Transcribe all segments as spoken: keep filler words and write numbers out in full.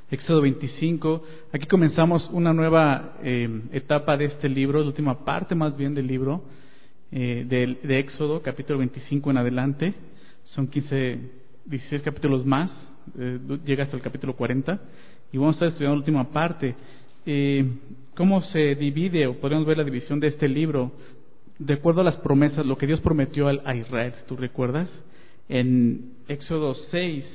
Éxodo veinticinco. Aquí comenzamos una nueva eh, etapa de este libro, la última parte más bien del libro eh, de, de Éxodo, capítulo veinticinco en adelante. Son quince, dieciséis capítulos más, eh, llega hasta el capítulo cuarenta, y vamos a estar estudiando la última parte. Eh, ¿Cómo se divide, o podemos ver la división de este libro? De acuerdo a las promesas, lo que Dios prometió a Israel, ¿tú recuerdas? En Éxodo seis,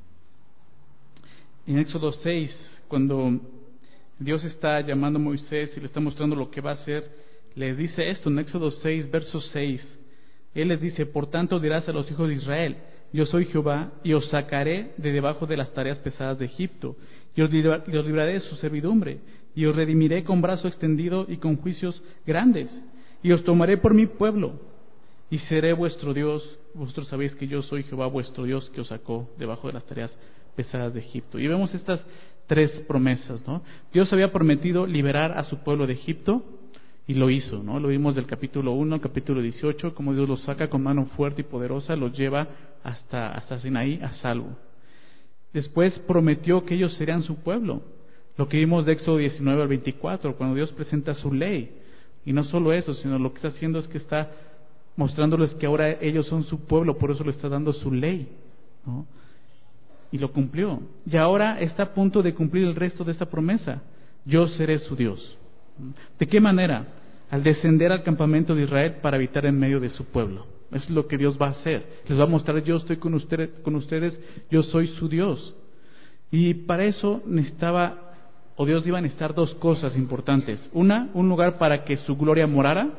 en Éxodo seis, cuando Dios está llamando a Moisés y le está mostrando lo que va a hacer, les dice esto en Éxodo seis, verso seis. Él les dice: por tanto dirás a los hijos de Israel, yo soy Jehová, y os sacaré de debajo de las tareas pesadas de Egipto, y os libraré de su servidumbre, y os redimiré con brazo extendido y con juicios grandes, y os tomaré por mi pueblo, y seré vuestro Dios. Vosotros sabéis que yo soy Jehová vuestro Dios, que os sacó debajo de las tareas pesadas de Egipto. Y vemos estas tres promesas, ¿no? Dios había prometido liberar a su pueblo de Egipto, y lo hizo, ¿no? Lo vimos del capítulo uno al capítulo dieciocho, como Dios los saca con mano fuerte y poderosa, los lleva hasta, hasta Sinaí a salvo. Después prometió que ellos serían su pueblo, lo que vimos de Éxodo diecinueve al veinticuatro, cuando Dios presenta su ley. Y no solo eso, sino lo que está haciendo es que está mostrándoles que ahora ellos son su pueblo, por eso le está dando su ley, ¿no? Y lo cumplió. Y ahora está a punto de cumplir el resto de esta promesa: yo seré su Dios. ¿De qué manera? Al descender al campamento de Israel para habitar en medio de su pueblo. Eso es lo que Dios va a hacer. Les va a mostrar: yo estoy con ustedes, con ustedes, yo soy su Dios. Y para eso necesitaba, o Dios iba a necesitar dos cosas importantes. Una, un lugar para que su gloria morara,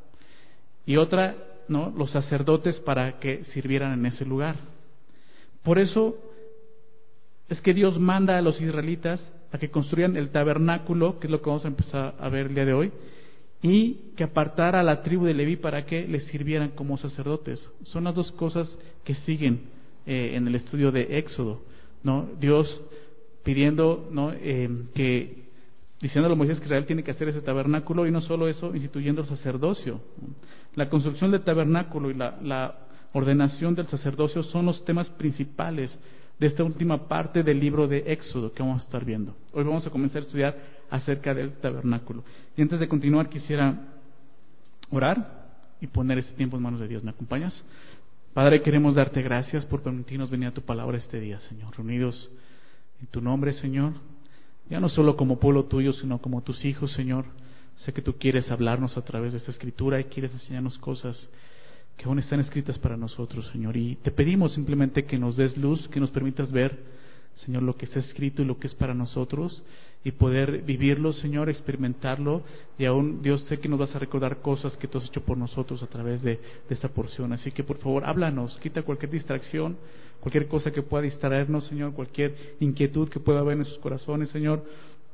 y otra, ¿no?, los sacerdotes para que sirvieran en ese lugar. Por eso es que Dios manda a los israelitas a que construyan el tabernáculo, que es lo que vamos a empezar a ver el día de hoy, y que apartara a la tribu de Leví para que les sirvieran como sacerdotes. Son las dos cosas que siguen eh, en el estudio de Éxodo, ¿no? Dios pidiendo, ¿no?, eh, que diciéndole a Moisés que Israel tiene que hacer ese tabernáculo, y no solo eso, instituyendo el sacerdocio. La construcción del tabernáculo y la, la ordenación del sacerdocio son los temas principales de esta última parte del libro de Éxodo que vamos a estar viendo. Hoy vamos a comenzar a estudiar acerca del tabernáculo. Y antes de continuar, quisiera orar y poner este tiempo en manos de Dios. ¿Me acompañas? Padre, queremos darte gracias por permitirnos venir a tu palabra este día, Señor, reunidos en tu nombre, Señor, ya no solo como pueblo tuyo, sino como tus hijos, Señor. Sé que tú quieres hablarnos a través de esta escritura y quieres enseñarnos cosas que aún están escritas para nosotros, Señor, y te pedimos simplemente que nos des luz, que nos permitas ver, Señor, lo que está escrito y lo que es para nosotros, y poder vivirlo, Señor, experimentarlo, y aún, Dios, sé que nos vas a recordar cosas que tú has hecho por nosotros a través de, de esta porción. Así que, por favor, háblanos, quita cualquier distracción, cualquier cosa que pueda distraernos, Señor, cualquier inquietud que pueda haber en sus corazones, Señor.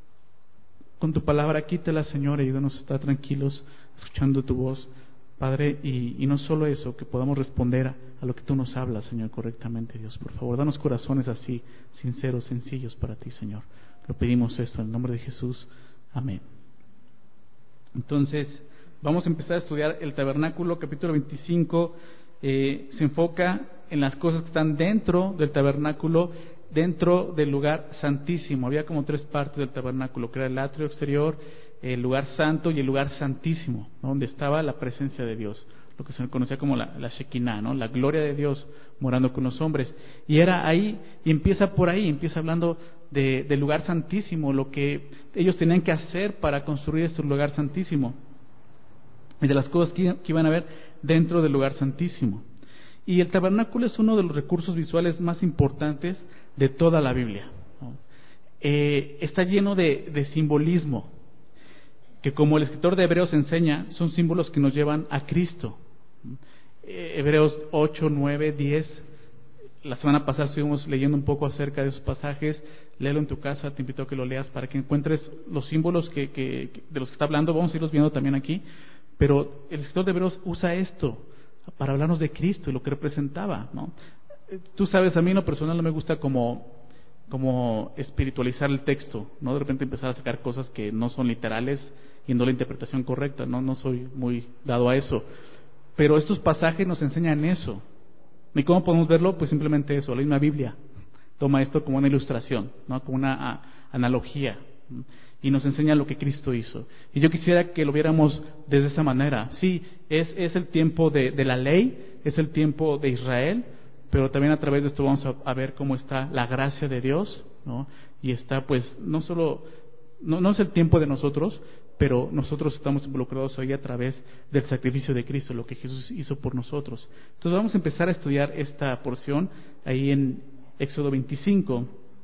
Con tu palabra, quítala, Señor, y ayúdanos a estar tranquilos, escuchando tu voz, Padre, y, y no solo eso, que podamos responder a, a lo que tú nos hablas, Señor, correctamente, Dios. Por favor, danos corazones así, sinceros, sencillos para ti, Señor. Lo pedimos esto en el nombre de Jesús. Amén. Entonces, vamos a empezar a estudiar el tabernáculo, capítulo veinticinco. Eh, se enfoca en las cosas que están dentro del tabernáculo, dentro del lugar santísimo. Había como tres partes del tabernáculo, que era el atrio exterior, el lugar santo y el lugar santísimo, ¿no?, donde estaba la presencia de Dios, lo que se conocía como la, la Shekinah, ¿no?, la gloria de Dios morando con los hombres. Y era ahí, y empieza por ahí, empieza hablando de, del lugar santísimo, lo que ellos tenían que hacer para construir este lugar santísimo, y de las cosas que, que iban a ver dentro del lugar santísimo. Y el tabernáculo es uno de los recursos visuales más importantes de toda la Biblia, ¿no? Eh, está lleno de, de simbolismo, que, como el escritor de Hebreos enseña, son símbolos que nos llevan a Cristo. Eh, Hebreos ocho, nueve, diez, la semana pasada estuvimos leyendo un poco acerca de esos pasajes. Léelo en tu casa, te invito a que lo leas para que encuentres los símbolos que, que, que de los que está hablando. Vamos a irlos viendo también aquí, pero el escritor de Hebreos usa esto para hablarnos de Cristo y lo que representaba, ¿no? Tú sabes, a mí en lo personal no me gusta como, como espiritualizar el texto, ¿no? De repente empezar a sacar cosas que no son literales y no la interpretación correcta, ¿no? No soy muy dado a eso. Pero estos pasajes nos enseñan eso. ¿Y cómo podemos verlo? Pues simplemente eso, la misma Biblia toma esto como una ilustración, ¿no? Como una a, analogía, ¿no? Y nos enseña lo que Cristo hizo. Y yo quisiera que lo viéramos desde esa manera. Sí, es, es el tiempo de, de la ley, es el tiempo de Israel, pero también a través de esto vamos a, a ver cómo está la gracia de Dios, ¿no? Y está pues no solo, no, no es el tiempo de nosotros, pero nosotros estamos involucrados hoy a través del sacrificio de Cristo, lo que Jesús hizo por nosotros. Entonces vamos a empezar a estudiar esta porción ahí en Éxodo veinticinco.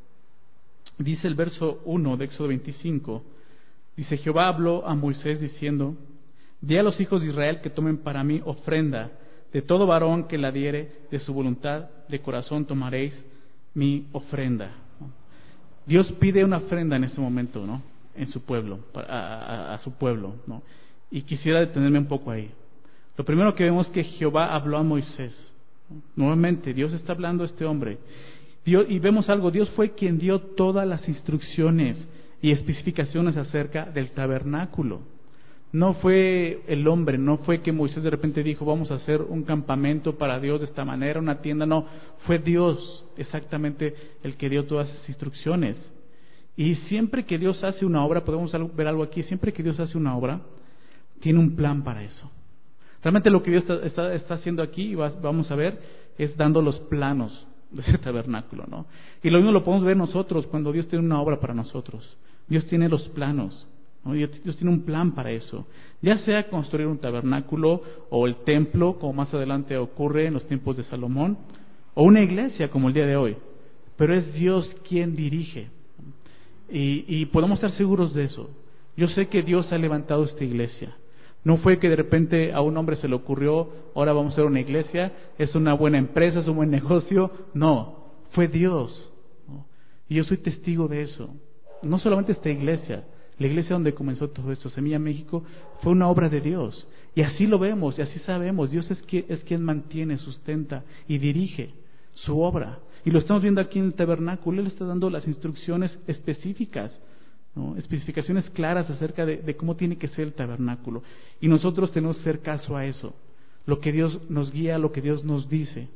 Dice el verso uno de Éxodo veinticinco, dice: Jehová habló a Moisés diciendo: di a los hijos de Israel que tomen para mí ofrenda, de todo varón que la diere de su voluntad de corazón tomaréis mi ofrenda. Dios pide una ofrenda en este momento, ¿no? En su pueblo, a, a, a su pueblo, ¿no? Y quisiera detenerme un poco ahí. Lo primero que vemos es que Jehová habló a Moisés. Nuevamente, Dios está hablando a este hombre. Dios, y vemos algo, Dios fue quien dio todas las instrucciones y especificaciones acerca del tabernáculo. No fue el hombre, no fue que Moisés de repente dijo: vamos a hacer un campamento para Dios de esta manera, una tienda. No, fue Dios exactamente el que dio todas esas instrucciones. Y siempre que Dios hace una obra, podemos ver algo aquí, siempre que Dios hace una obra, tiene un plan para eso. Realmente lo que Dios está, está, está haciendo aquí, y va, vamos a ver, es dando los planos de ese tabernáculo, ¿no? Y lo mismo lo podemos ver nosotros cuando Dios tiene una obra para nosotros. Dios tiene los planos, ¿no? Dios tiene un plan para eso. Ya sea construir un tabernáculo o el templo, como más adelante ocurre en los tiempos de Salomón, o una iglesia como el día de hoy. Pero es Dios quien dirige. Y, y podemos estar seguros de eso. Yo sé que Dios ha levantado esta iglesia. No fue que de repente a un hombre se le ocurrió: ahora vamos a hacer una iglesia, es una buena empresa, es un buen negocio. No, fue Dios, ¿no? Y yo soy testigo de eso. No solamente esta iglesia, la iglesia donde comenzó todo esto, Semilla México, fue una obra de Dios. Y así lo vemos, y así sabemos. Dios es quien, es quien mantiene, sustenta y dirige su obra. Y lo estamos viendo aquí en el tabernáculo. Él está dando las instrucciones específicas, ¿no? Especificaciones claras acerca de, de cómo tiene que ser el tabernáculo. Y nosotros tenemos que hacer caso a eso. Lo que Dios nos guía, lo que Dios nos dice.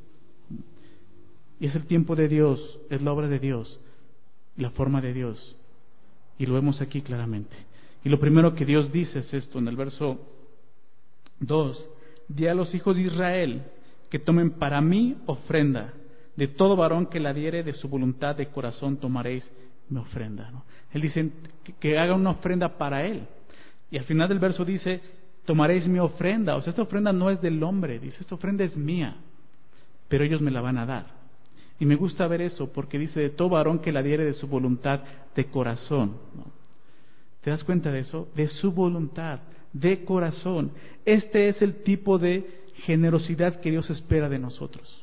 Y es el tiempo de Dios, es la obra de Dios, la forma de Dios. Y lo vemos aquí claramente. Y lo primero que Dios dice es esto, en el verso dos: di a los hijos de Israel que tomen para mí ofrenda, de todo varón que la diere de su voluntad de corazón tomaréis mi ofrenda, ¿no? Él dice que, que haga una ofrenda para él. Y al final del verso dice: tomaréis mi ofrenda. O sea, esta ofrenda no es del hombre, dice: esta ofrenda es mía, pero ellos me la van a dar. Y me gusta ver eso, porque dice: de todo varón que la diere de su voluntad de corazón, ¿no? ¿Te das cuenta de eso? De su voluntad, de corazón. Este es el tipo de generosidad que Dios espera de nosotros.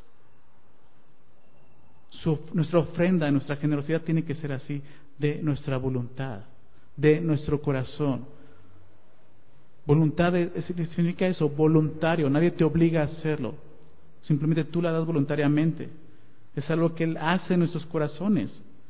Su, nuestra ofrenda, nuestra generosidad tiene que ser así, de nuestra voluntad, de nuestro corazón. Voluntad es, significa eso, voluntario. Nadie te obliga a hacerlo, simplemente tú la das voluntariamente. Es algo que Él hace en nuestros corazones.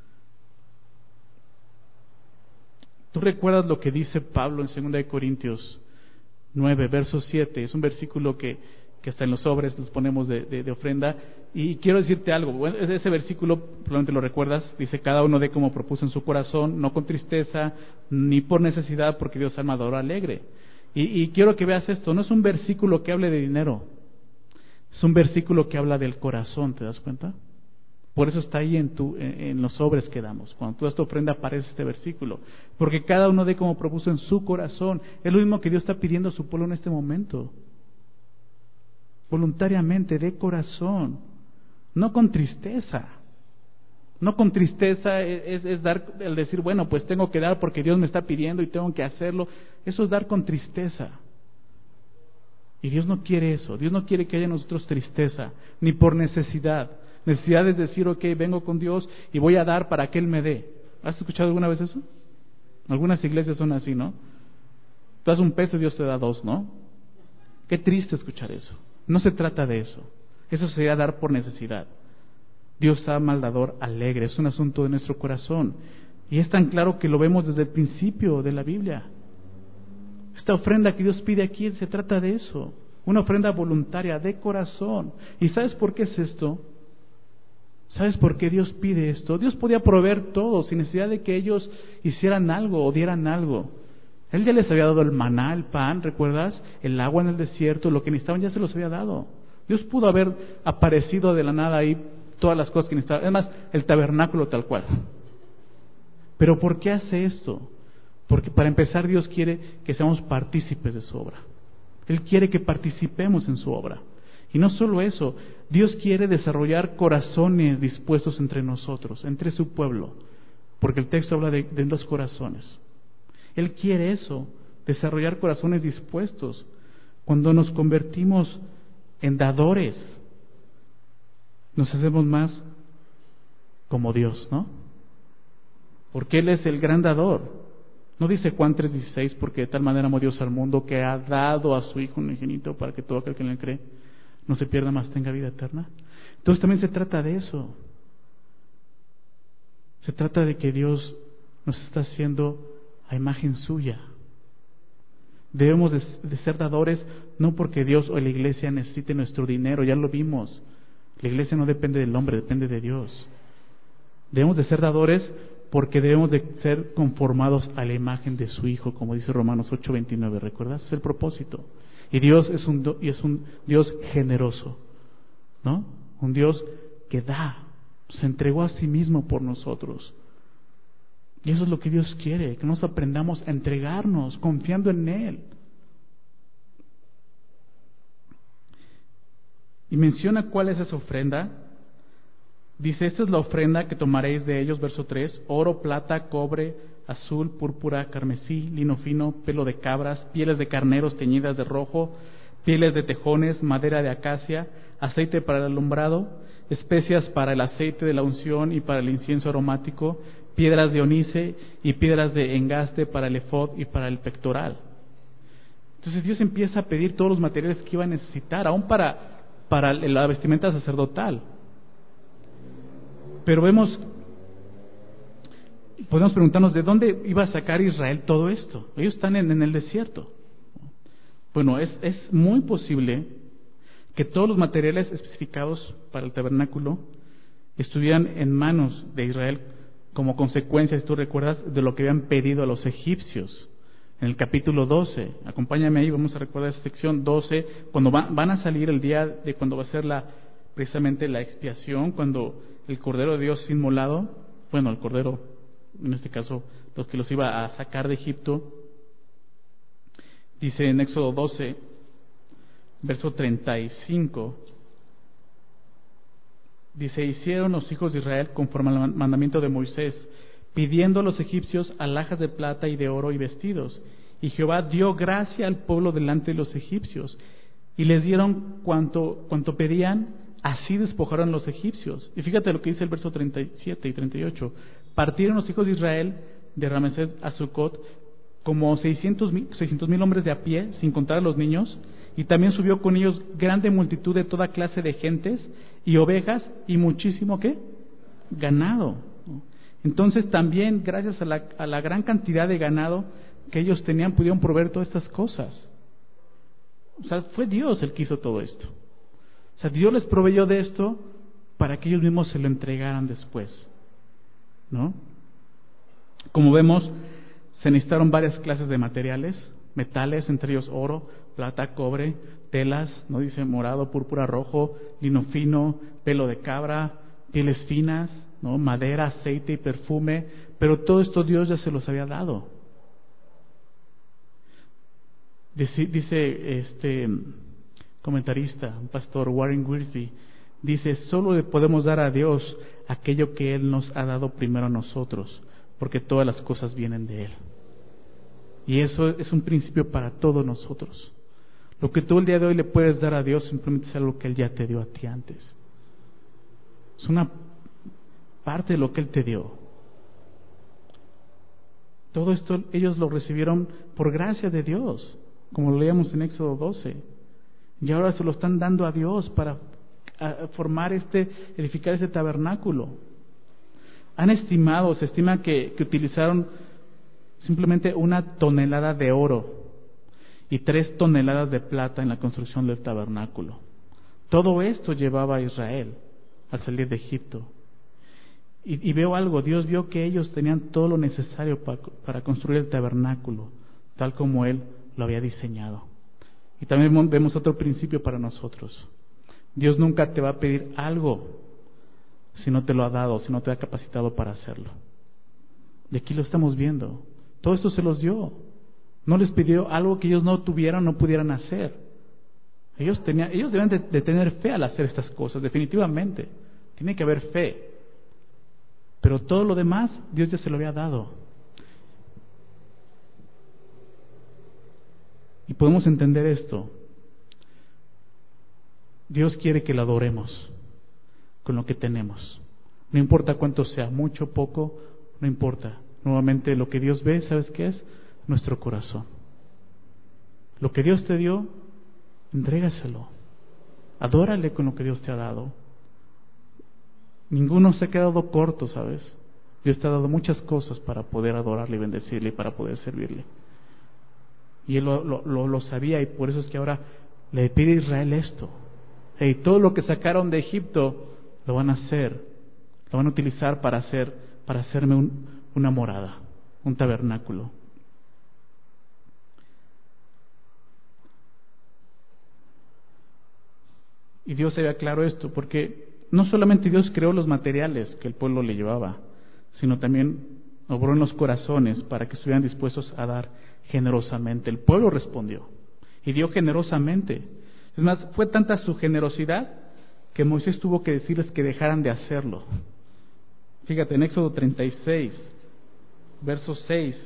¿Tú recuerdas lo que dice Pablo en segunda de Corintios nueve, verso siete? Es un versículo que, que hasta en los sobres nos ponemos de, de, de ofrenda. Y quiero decirte algo. Bueno, ese versículo, probablemente lo recuerdas, dice: cada uno dé como propuso en su corazón, no con tristeza ni por necesidad, porque Dios ama al dador alegre. Y, y quiero que veas esto. No es un versículo que hable de dinero, es un versículo que habla del corazón. ¿Te das cuenta? Por eso está ahí en, tu, en, en los sobres que damos. Cuando tú das tu ofrenda aparece este versículo. Porque cada uno dé como propuso en su corazón. Es lo mismo que Dios está pidiendo a su pueblo en este momento. Voluntariamente, de corazón. No con tristeza. No con tristeza es, es dar, el decir: bueno, pues tengo que dar porque Dios me está pidiendo y tengo que hacerlo. Eso es dar con tristeza. Y Dios no quiere eso. Dios no quiere que haya en nosotros tristeza, ni por necesidad. Necesidad es decir: ok, vengo con Dios y voy a dar para que Él me dé. ¿Has escuchado alguna vez eso? Algunas iglesias son así, ¿no? Tú das un peso y Dios te da dos, ¿no? Qué triste escuchar eso. No se trata de eso. Eso sería dar por necesidad. Dios ama al dador alegre. Es un asunto de nuestro corazón. Y es tan claro que lo vemos desde el principio de la Biblia. Esta ofrenda que Dios pide aquí se trata de eso. Una ofrenda voluntaria, de corazón. ¿Y sabes por qué es esto? ¿Sabes por qué Dios pide esto? Dios podía proveer todo sin necesidad de que ellos hicieran algo o dieran algo. Él ya les había dado el maná, el pan, ¿recuerdas? El agua en el desierto, lo que necesitaban ya se los había dado. Dios pudo haber aparecido de la nada ahí todas las cosas que necesitaban. Además, el tabernáculo tal cual. Pero ¿por qué hace esto? Porque para empezar Dios quiere que seamos partícipes de su obra. Él quiere que participemos en su obra. Y no solo eso, Dios quiere desarrollar corazones dispuestos entre nosotros, entre su pueblo. Porque el texto habla de, de los corazones. Él quiere eso, desarrollar corazones dispuestos. Cuando nos convertimos en dadores, nos hacemos más como Dios, ¿no? Porque Él es el gran dador. No dice Juan tres dieciséis, porque de tal manera amó Dios al mundo que ha dado a su Hijo unigénito para que todo aquel que en Él cree no se pierda, más tenga vida eterna. Entonces también se trata de eso. Se trata de que Dios nos está haciendo a imagen suya. Debemos de, de ser dadores no porque Dios o la iglesia necesite nuestro dinero, ya lo vimos. La iglesia no depende del hombre, depende de Dios. Debemos de ser dadores porque debemos de ser conformados a la imagen de su Hijo, como dice Romanos ocho veintinueve, ¿recuerdas? Es el propósito. Y Dios es un, y es un Dios generoso, ¿no? Un Dios que da, se entregó a sí mismo por nosotros. Y eso es lo que Dios quiere, que nos aprendamos a entregarnos confiando en Él. Y menciona cuál es esa ofrenda. Dice, esta es la ofrenda que tomaréis de ellos, verso tres, oro, plata, cobre, azul, púrpura, carmesí, lino fino, pelo de cabras, pieles de carneros teñidas de rojo, pieles de tejones, madera de acacia, aceite para el alumbrado, especias para el aceite de la unción y para el incienso aromático, piedras de onice y piedras de engaste para el efod y para el pectoral. Entonces Dios empieza a pedir todos los materiales que iba a necesitar, aún para, para la vestimenta sacerdotal. Pero vemos, podemos preguntarnos, ¿de dónde iba a sacar Israel todo esto? Ellos están en, en el desierto. Bueno, es, es muy posible que todos los materiales especificados para el tabernáculo estuvieran en manos de Israel como consecuencia, si tú recuerdas, de lo que habían pedido a los egipcios. En el capítulo doce, acompáñame ahí, vamos a recordar esa sección doce, cuando va, van a salir el día de cuando va a ser la, precisamente la expiación, cuando el Cordero de Dios es inmolado, bueno, el Cordero, en este caso, los que los iba a sacar de Egipto. Dice en Éxodo doce, verso treinta y cinco, dice, hicieron los hijos de Israel conforme al mandamiento de Moisés, pidiendo a los egipcios alhajas de plata y de oro y vestidos. Y Jehová dio gracia al pueblo delante de los egipcios, y les dieron cuanto, cuanto pedían, así despojaron los egipcios. Y fíjate lo que dice el verso treinta y siete y treinta y ocho. Partieron los hijos de Israel de Ramesés a Sucot como seiscientos mil hombres de a pie, sin contar a los niños, y también subió con ellos grande multitud de toda clase de gentes y ovejas y muchísimo ¿qué? Ganado. Entonces también, gracias a la, a la gran cantidad de ganado que ellos tenían, pudieron proveer todas estas cosas. O sea, fue Dios el que hizo todo esto. O sea, Dios les proveyó de esto para que ellos mismos se lo entregaran después, ¿no? Como vemos, se necesitaron varias clases de materiales, metales, entre ellos oro, plata, cobre, telas, ¿no? Dice morado, púrpura, rojo, lino fino, pelo de cabra, pieles finas, ¿no? Madera, aceite y perfume, pero todo esto Dios ya se los había dado. Dice, dice este comentarista, un pastor, Warren Wiersbe, dice, solo le podemos dar a Dios aquello que Él nos ha dado primero a nosotros, porque todas las cosas vienen de Él. Y eso es un principio para todos nosotros. Lo que tú el día de hoy le puedes dar a Dios simplemente es algo que Él ya te dio a ti antes. Es una parte de lo que Él te dio. Todo esto ellos lo recibieron por gracia de Dios, como lo leíamos en Éxodo doce. Y ahora se lo están dando a Dios para formar este, edificar este tabernáculo. Han estimado, se estima que, que utilizaron simplemente una tonelada de oro y tres toneladas de plata en la construcción del tabernáculo. Todo esto llevaba a Israel al salir de Egipto. Y, y veo algo, Dios vio que ellos tenían todo lo necesario para, para construir el tabernáculo, tal como Él lo había diseñado. Y también vemos otro principio para nosotros. Dios nunca te va a pedir algo si no te lo ha dado, si no te ha capacitado para hacerlo. Y aquí lo estamos viendo. Todo esto se los dio. No les pidió algo que ellos no tuvieran, no pudieran hacer. Ellos tenían, ellos deben de, de tener fe al hacer estas cosas, definitivamente. Tiene que haber fe. Pero todo lo demás, Dios ya se lo había dado. Y podemos entender esto. Dios quiere que lo adoremos con lo que tenemos. No importa cuánto sea, mucho o poco, no importa. Nuevamente, lo que Dios ve, ¿sabes qué es? Nuestro corazón. Lo que Dios te dio, entrégaselo. Adórale con lo que Dios te ha dado. Ninguno se ha quedado corto, ¿sabes? Dios te ha dado muchas cosas para poder adorarle y bendecirle y para poder servirle. Y Él lo, lo, lo sabía, y por eso es que ahora le pide a Israel esto. Y todo lo que sacaron de Egipto lo van a hacer, lo van a utilizar para hacer, para hacerme un, una morada, un tabernáculo. Y Dios sabía claro esto, porque no solamente Dios creó los materiales que el pueblo le llevaba, sino también obró en los corazones para que estuvieran dispuestos a dar generosamente. El pueblo respondió y dio generosamente. Es más, fue tanta su generosidad que Moisés tuvo que decirles que dejaran de hacerlo. Fíjate, en Éxodo treinta y seis, verso seis,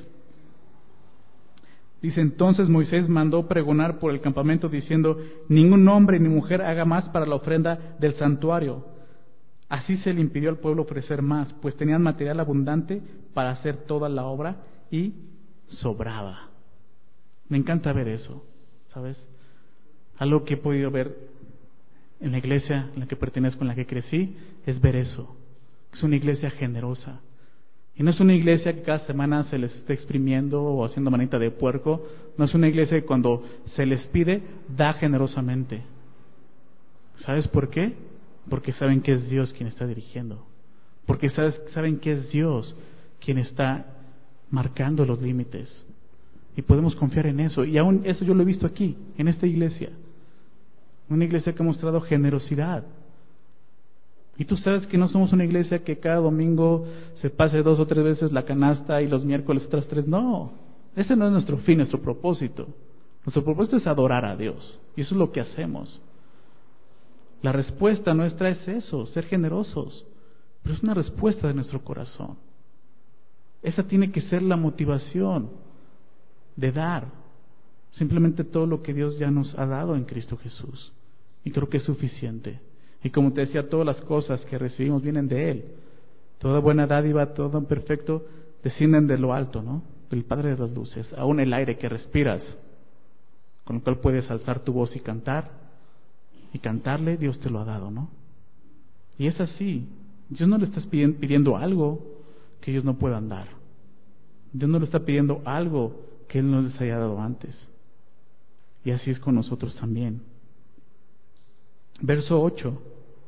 dice: entonces Moisés mandó pregonar por el campamento diciendo: ningún hombre ni mujer haga más para la ofrenda del santuario. Así se le impidió al pueblo ofrecer más, pues tenían material abundante para hacer toda la obra y sobraba. Me encanta ver eso, ¿sabes? Algo que he podido ver en la iglesia en la que pertenezco, en la que crecí, es ver eso. Es una iglesia generosa. Y no es una iglesia que cada semana se les esté exprimiendo o haciendo manita de puerco. No es una iglesia que cuando se les pide, da generosamente. ¿Sabes por qué? Porque saben que es Dios quien está dirigiendo. Porque sabes, saben que es Dios quien está marcando los límites. Y podemos confiar en eso. Y aún eso yo lo he visto aquí, en esta iglesia. Una iglesia que ha mostrado generosidad. Y tú sabes que no somos una iglesia que cada domingo se pase dos o tres veces la canasta y los miércoles otras tres. No, ese no es nuestro fin, nuestro propósito. Nuestro propósito es adorar a Dios. Y eso es lo que hacemos. La respuesta nuestra es eso, ser generosos. Pero es una respuesta de nuestro corazón. Esa tiene que ser la motivación de dar simplemente todo lo que Dios ya nos ha dado en Cristo Jesús. Y creo que es suficiente. Y como te decía, todas las cosas que recibimos vienen de Él. Toda buena dádiva, todo perfecto, descienden de lo alto, ¿no? Del Padre de las luces. Aún el aire que respiras, con el cual puedes alzar tu voz y cantar, y cantarle, Dios te lo ha dado, ¿no? Y es así. Dios no le está pidiendo algo que ellos no puedan dar. Dios no le está pidiendo algo que Él no les haya dado antes. Y así es con nosotros también. Verso ocho.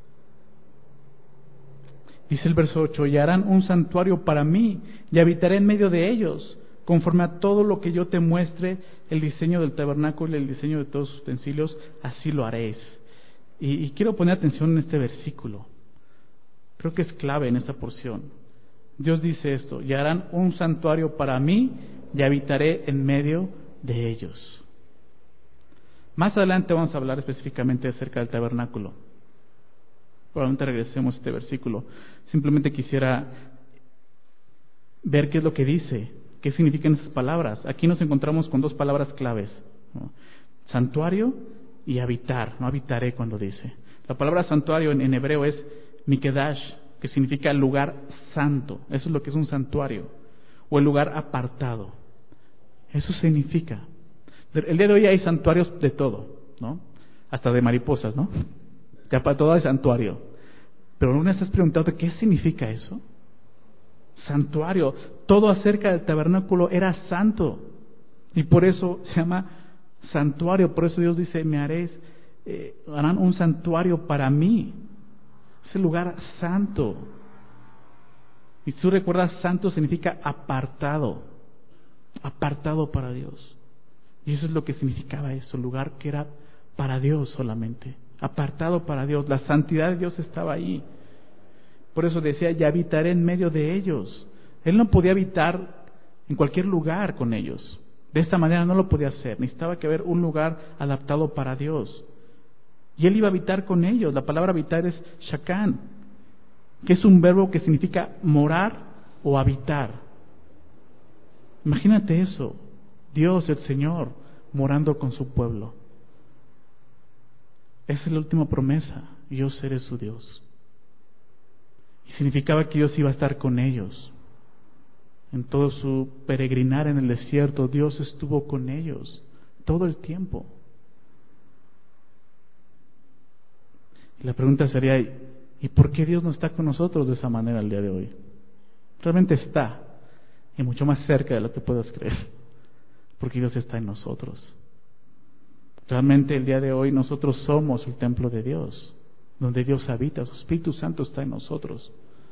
Dice el verso ocho: y harán un santuario para mí, y habitaré en medio de ellos, conforme a todo lo que yo te muestre, el diseño del tabernáculo y el diseño de todos sus utensilios, así lo haréis. Y, y quiero poner atención en este versículo. Creo que es clave en esta porción. Dios dice esto: y harán un santuario para mí, y habitaré en medio de ellos. Más adelante vamos a hablar específicamente acerca del tabernáculo. Probablemente regresemos a este versículo. Simplemente quisiera ver qué es lo que dice, qué significan esas palabras. Aquí nos encontramos con dos palabras claves, ¿no? Santuario y habitar. No habitaré cuando dice. La palabra santuario en, en hebreo es Mikedash, que significa lugar santo. Eso es lo que es un santuario. O el lugar apartado. Eso significa. El día de hoy hay santuarios de todo, ¿no? Hasta de mariposas, ¿no? Ya para todo hay santuario. Pero ¿no te has preguntado qué significa eso? Santuario. Todo acerca del tabernáculo era santo. Y por eso se llama santuario. Por eso Dios dice: me haréis, eh, harán un santuario para mí. Es el lugar santo. Y si tú recuerdas, santo significa apartado, apartado para Dios. Y eso es lo que significaba eso, lugar que era para Dios solamente, apartado para Dios. La santidad de Dios estaba ahí. Por eso decía, y habitaré en medio de ellos. Él no podía habitar en cualquier lugar con ellos. De esta manera no lo podía hacer. Necesitaba que haber un lugar adaptado para Dios. Y Él iba a habitar con ellos. La palabra habitar es shakán, que es un verbo que significa morar o habitar. Imagínate eso. Dios, el Señor, morando con su pueblo. Esa es la última promesa. Yo seré su Dios. Y significaba que Dios iba a estar con ellos. En todo su peregrinar en el desierto, Dios estuvo con ellos todo el tiempo. Y la pregunta sería, ¿y por qué Dios no está con nosotros de esa manera el día de hoy? Realmente está, y mucho más cerca de lo que puedas creer, porque Dios está en nosotros. Realmente el día de hoy nosotros somos el templo de Dios, donde Dios habita, su Espíritu Santo está en nosotros.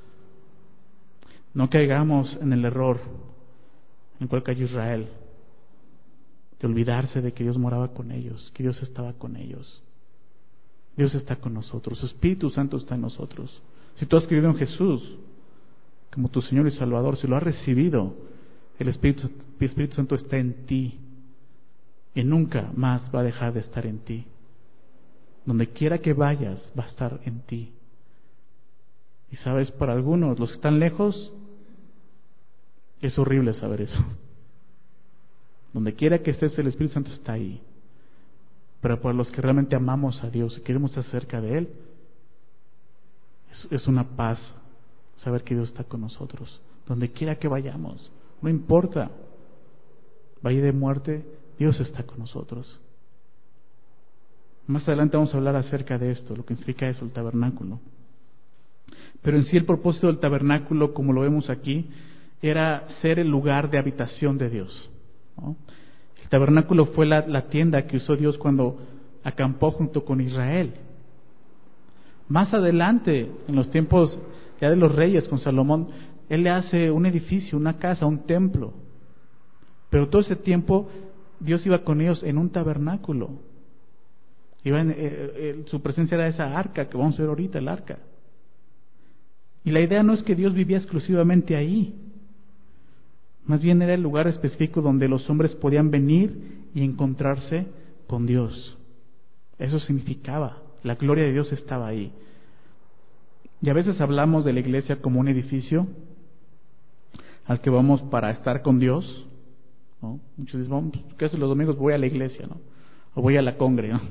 No caigamos en el error en cual cayó Israel, de olvidarse de que Dios moraba con ellos, que Dios estaba con ellos. Dios está con nosotros, su Espíritu Santo está en nosotros. Si tú has creído en Jesús como tu Señor y Salvador, si lo has recibido, el Espíritu, el Espíritu Santo está en ti y nunca más va a dejar de estar en ti. Donde quiera que vayas, va a estar en ti. Y sabes, para algunos, los que están lejos, es horrible saber eso. Donde quiera que estés, el Espíritu Santo está ahí. Pero para los que realmente amamos a Dios y queremos estar cerca de Él, es, es una paz saber que Dios está con nosotros. Donde quiera que vayamos, no importa, valle de muerte, Dios está con nosotros. Más adelante vamos a hablar acerca de esto, lo que significa eso, el tabernáculo. Pero en sí el propósito del tabernáculo, como lo vemos aquí, era ser el lugar de habitación de Dios, ¿no? El tabernáculo fue la, la tienda que usó Dios cuando acampó junto con Israel. Más adelante, en los tiempos ya de los reyes con Salomón, Él le hace un edificio, una casa, un templo. Pero todo ese tiempo Dios iba con ellos en un tabernáculo. Iba en, eh, eh, su presencia era esa arca que vamos a ver ahorita, el arca. Y la idea no es que Dios vivía exclusivamente ahí. Más bien era el lugar específico donde los hombres podían venir y encontrarse con Dios. Eso significaba, la gloria de Dios estaba ahí. Y a veces hablamos de la iglesia como un edificio al que vamos para estar con Dios, ¿no? Muchos dicen, vamos, ¿qué haces los domingos? Voy a la iglesia, ¿no? O voy a la congre, ¿no?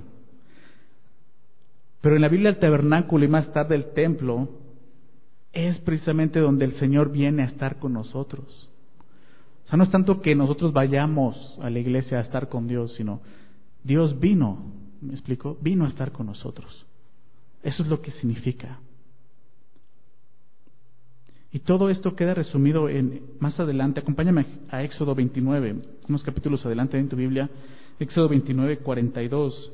Pero en la Biblia el tabernáculo y más tarde el templo es precisamente donde el Señor viene a estar con nosotros. O sea, no es tanto que nosotros vayamos a la iglesia a estar con Dios, sino Dios vino, ¿me explico? Vino a estar con nosotros. Eso es lo que significa. Y todo esto queda resumido en más adelante. Acompáñame a Éxodo veintinueve, unos capítulos adelante en tu Biblia. Éxodo veintinueve, cuarenta y dos.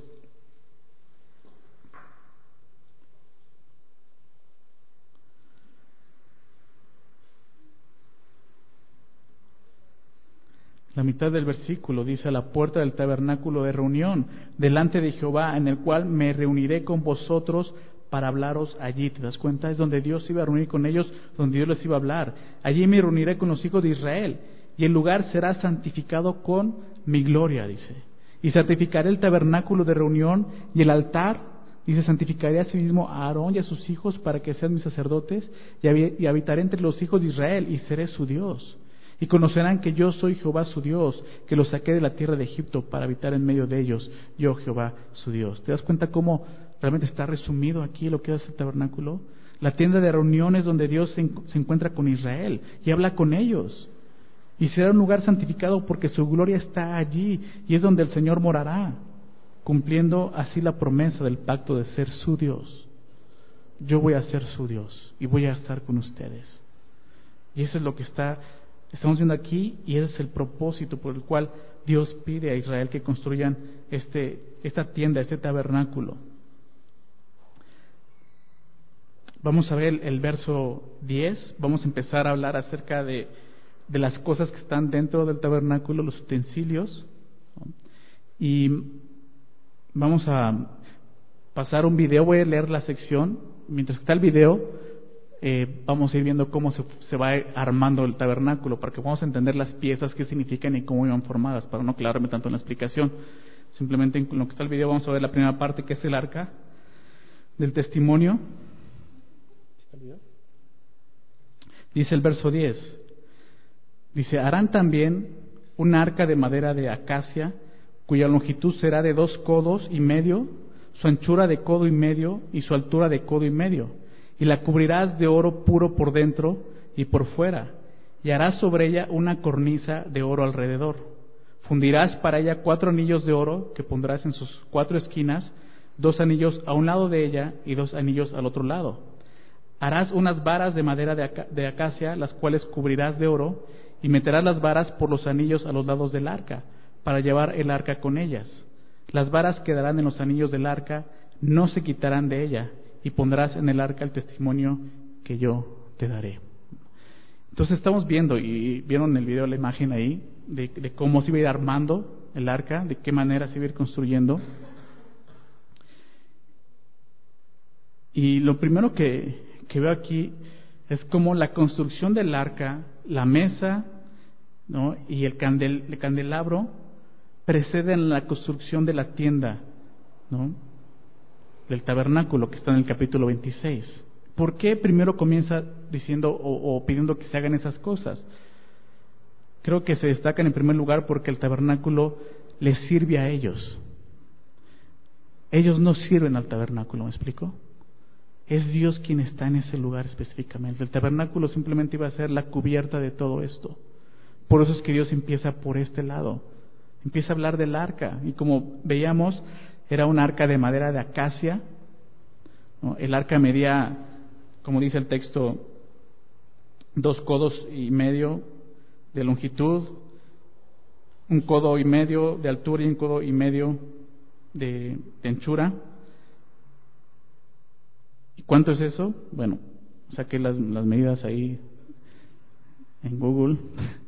La mitad del versículo dice: a la puerta del tabernáculo de reunión, delante de Jehová, en el cual me reuniré con vosotros para hablaros allí. ¿Te das cuenta? Es donde Dios iba a reunir con ellos, donde Dios les iba a hablar. Allí me reuniré con los hijos de Israel, y el lugar será santificado con mi gloria, dice. Y santificaré el tabernáculo de reunión y el altar, dice, santificaré a sí mismo a Aarón y a sus hijos para que sean mis sacerdotes, y habitaré entre los hijos de Israel, y seré su Dios. Y conocerán que yo soy Jehová su Dios, que los saqué de la tierra de Egipto para habitar en medio de ellos, yo Jehová su Dios. ¿Te das cuenta cómo realmente está resumido aquí lo que es el tabernáculo? La tienda de reuniones donde Dios se, se encuentra con Israel y habla con ellos. Y será un lugar santificado porque su gloria está allí y es donde el Señor morará, cumpliendo así la promesa del pacto de ser su Dios. Yo voy a ser su Dios y voy a estar con ustedes. Y eso es lo que está estamos viendo aquí, y ese es el propósito por el cual Dios pide a Israel que construyan este, esta tienda, este tabernáculo. Vamos a ver el, el verso diez, vamos a empezar a hablar acerca de, de las cosas que están dentro del tabernáculo, los utensilios, ¿no? Y vamos a pasar un video, voy a leer la sección, mientras está el video, eh, vamos a ir viendo cómo se, se va armando el tabernáculo, para que podamos entender las piezas, qué significan y cómo iban formadas, para no clavarme tanto en la explicación. Simplemente en lo que está el video vamos a ver la primera parte, que es el arca del testimonio. Dice el verso diez, dice: harán también un arca de madera de acacia, cuya longitud será de dos codos y medio, su anchura de codo y medio y su altura de codo y medio, y la cubrirás de oro puro por dentro y por fuera, y harás sobre ella una cornisa de oro alrededor. Fundirás para ella cuatro anillos de oro que pondrás en sus cuatro esquinas, dos anillos a un lado de ella y dos anillos al otro lado. Harás unas varas de madera de, aca- de acacia, las cuales cubrirás de oro, y meterás las varas por los anillos a los lados del arca, para llevar el arca con ellas. Las varas quedarán en los anillos del arca, no se quitarán de ella, y pondrás en el arca el testimonio que yo te daré. Entonces estamos viendo, y vieron en el video la imagen ahí, de, de cómo se iba a ir armando el arca, de qué manera se iba a ir construyendo. Y lo primero que, que veo aquí es cómo la construcción del arca, la mesa, ¿no?, y el, candel, el candelabro preceden la construcción de la tienda, ¿no?, del tabernáculo, que está en el capítulo veintiséis. ¿Por qué primero comienza diciendo o, o pidiendo que se hagan esas cosas? Creo que se destacan en primer lugar porque el tabernáculo les sirve a ellos. Ellos no sirven al tabernáculo, ¿me explico? Es Dios quien está en ese lugar específicamente. El tabernáculo simplemente iba a ser la cubierta de todo esto. Por eso es que Dios empieza por este lado. Empieza a hablar del arca. Y como veíamos, era un arca de madera de acacia, ¿no? El arca medía, como dice el texto, dos codos y medio de longitud, un codo y medio de altura y un codo y medio de, de anchura. ¿Y cuánto es eso? Bueno, saqué las, las medidas ahí en Google.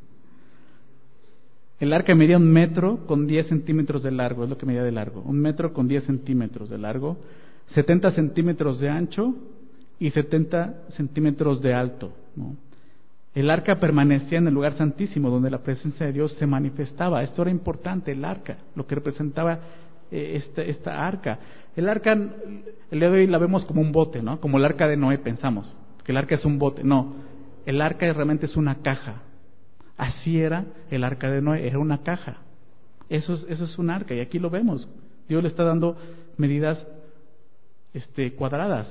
El arca medía un metro con diez centímetros de largo, es lo que medía de largo. Un metro con diez centímetros de largo, setenta centímetros de ancho y setenta centímetros de alto, ¿no? El arca permanecía en el lugar santísimo, donde la presencia de Dios se manifestaba. Esto era importante, el arca, lo que representaba eh, esta, esta arca. El arca, el día de hoy la vemos como un bote, ¿no? Como el arca de Noé pensamos, que el arca es un bote. No, el arca realmente es una caja. Así era el arca de Noé, era una caja. Eso es, eso es un arca, y aquí lo vemos. Dios le está dando medidas este, cuadradas.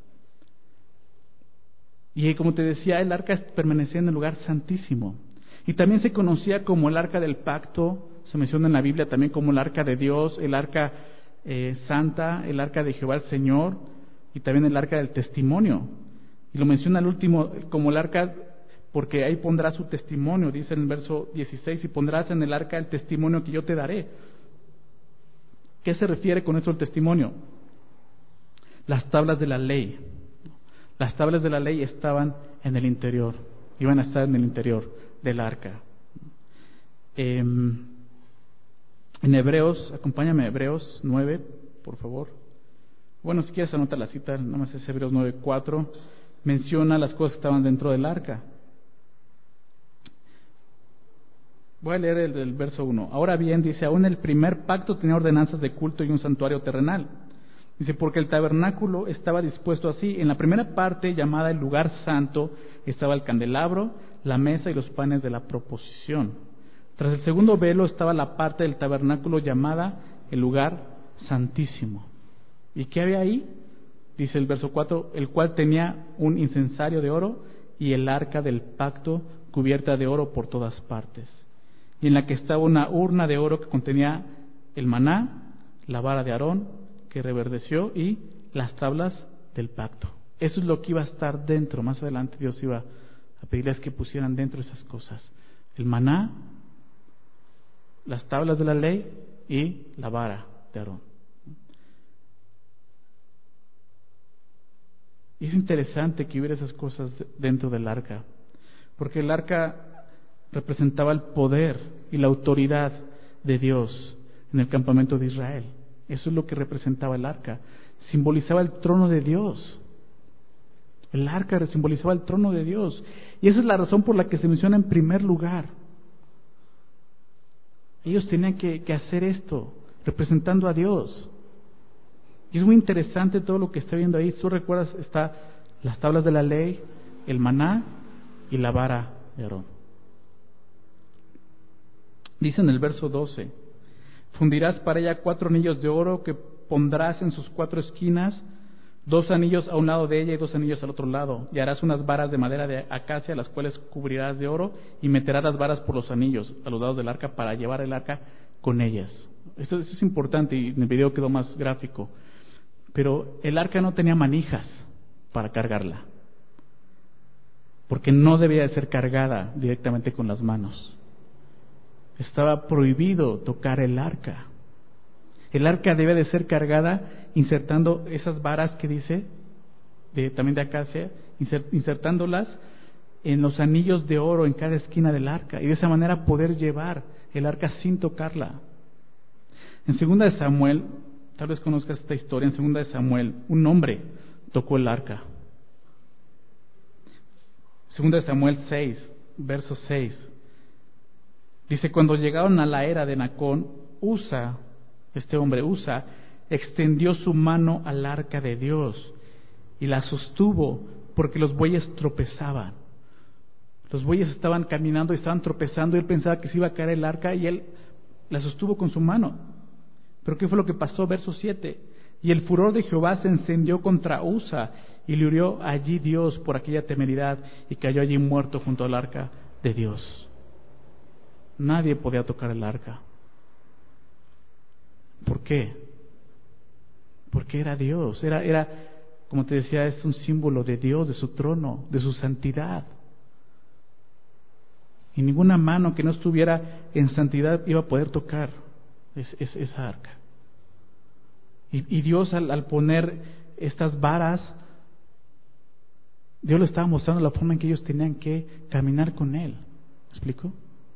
Y como te decía, el arca permanecía en el lugar santísimo. Y también se conocía como el arca del pacto, se menciona en la Biblia también como el arca de Dios, el arca eh, santa, el arca de Jehová el Señor, y también el arca del testimonio. Y lo menciona al último como el arca, porque ahí pondrás su testimonio, dice en el verso dieciséis, y pondrás en el arca el testimonio que yo te daré. ¿Qué se refiere con esto el testimonio? Las tablas de la ley. Las tablas de la ley estaban en el interior, iban a estar en el interior del arca. Eh, en Hebreos, acompáñame a Hebreos nueve, por favor. Bueno, si quieres anota la cita, nada más es Hebreos nueve, cuatro, menciona las cosas que estaban dentro del arca. Voy a leer el, el verso uno. Ahora bien, dice, aún el primer pacto tenía ordenanzas de culto y un santuario terrenal. Dice, porque el tabernáculo estaba dispuesto así. En la primera parte, llamada el lugar santo, estaba el candelabro, la mesa y los panes de la proposición. Tras el segundo velo estaba la parte del tabernáculo llamada el lugar santísimo. ¿Y qué había ahí? Dice el verso cuatro, el cual tenía un incensario de oro y el arca del pacto cubierta de oro por todas partes. Y en la que estaba una urna de oro que contenía el maná, la vara de Aarón, que reverdeció, y las tablas del pacto. Eso es lo que iba a estar dentro. Más adelante Dios iba a pedirles que pusieran dentro esas cosas: el maná, las tablas de la ley y la vara de Aarón. Y es interesante que hubiera esas cosas dentro del arca, porque el arca representaba el poder y la autoridad de Dios en el campamento de Israel. Eso es lo que representaba el arca. Simbolizaba el trono de Dios. El arca simbolizaba el trono de Dios. Y esa es la razón por la que se menciona en primer lugar. Ellos tenían que, que hacer esto, representando a Dios. Y es muy interesante todo lo que está viendo ahí. Tú recuerdas, está las tablas de la ley, el maná y la vara de Aarón. Dice en el verso doce: fundirás para ella cuatro anillos de oro que pondrás en sus cuatro esquinas, dos anillos a un lado de ella y dos anillos al otro lado, y harás unas varas de madera de acacia, las cuales cubrirás de oro, y meterás las varas por los anillos a los lados del arca para llevar el arca con ellas. Esto, esto es importante, y en el video quedó más gráfico. Pero el arca no tenía manijas para cargarla, porque no debía de ser cargada directamente con las manos. Estaba prohibido tocar el arca. El arca debe de ser cargada insertando esas varas que dice, de, también de acacia, insertándolas en los anillos de oro en cada esquina del arca, y de esa manera poder llevar el arca sin tocarla. En segunda de Samuel, tal vez conozcas esta historia, en segunda de Samuel, un hombre tocó el arca. segunda de Samuel seis, verso seis. Dice: cuando llegaron a la era de Nacón, Usa, este hombre Usa, extendió su mano al arca de Dios y la sostuvo porque los bueyes tropezaban. Los bueyes estaban caminando y estaban tropezando, y él pensaba que se iba a caer el arca, y él la sostuvo con su mano. Pero ¿qué fue lo que pasó? Verso siete: y el furor de Jehová se encendió contra Usa, y le hirió allí Dios por aquella temeridad, y cayó allí muerto junto al arca de Dios. Nadie podía tocar el arca. ¿Por qué? Porque era Dios, era, era, como te decía, es un símbolo de Dios, de su trono, de su santidad. Y ninguna mano que no estuviera en santidad iba a poder tocar es, es, esa arca. Y, y Dios al, al poner estas varas, Dios le estaba mostrando la forma en que ellos tenían que caminar con Él. ¿Me explico?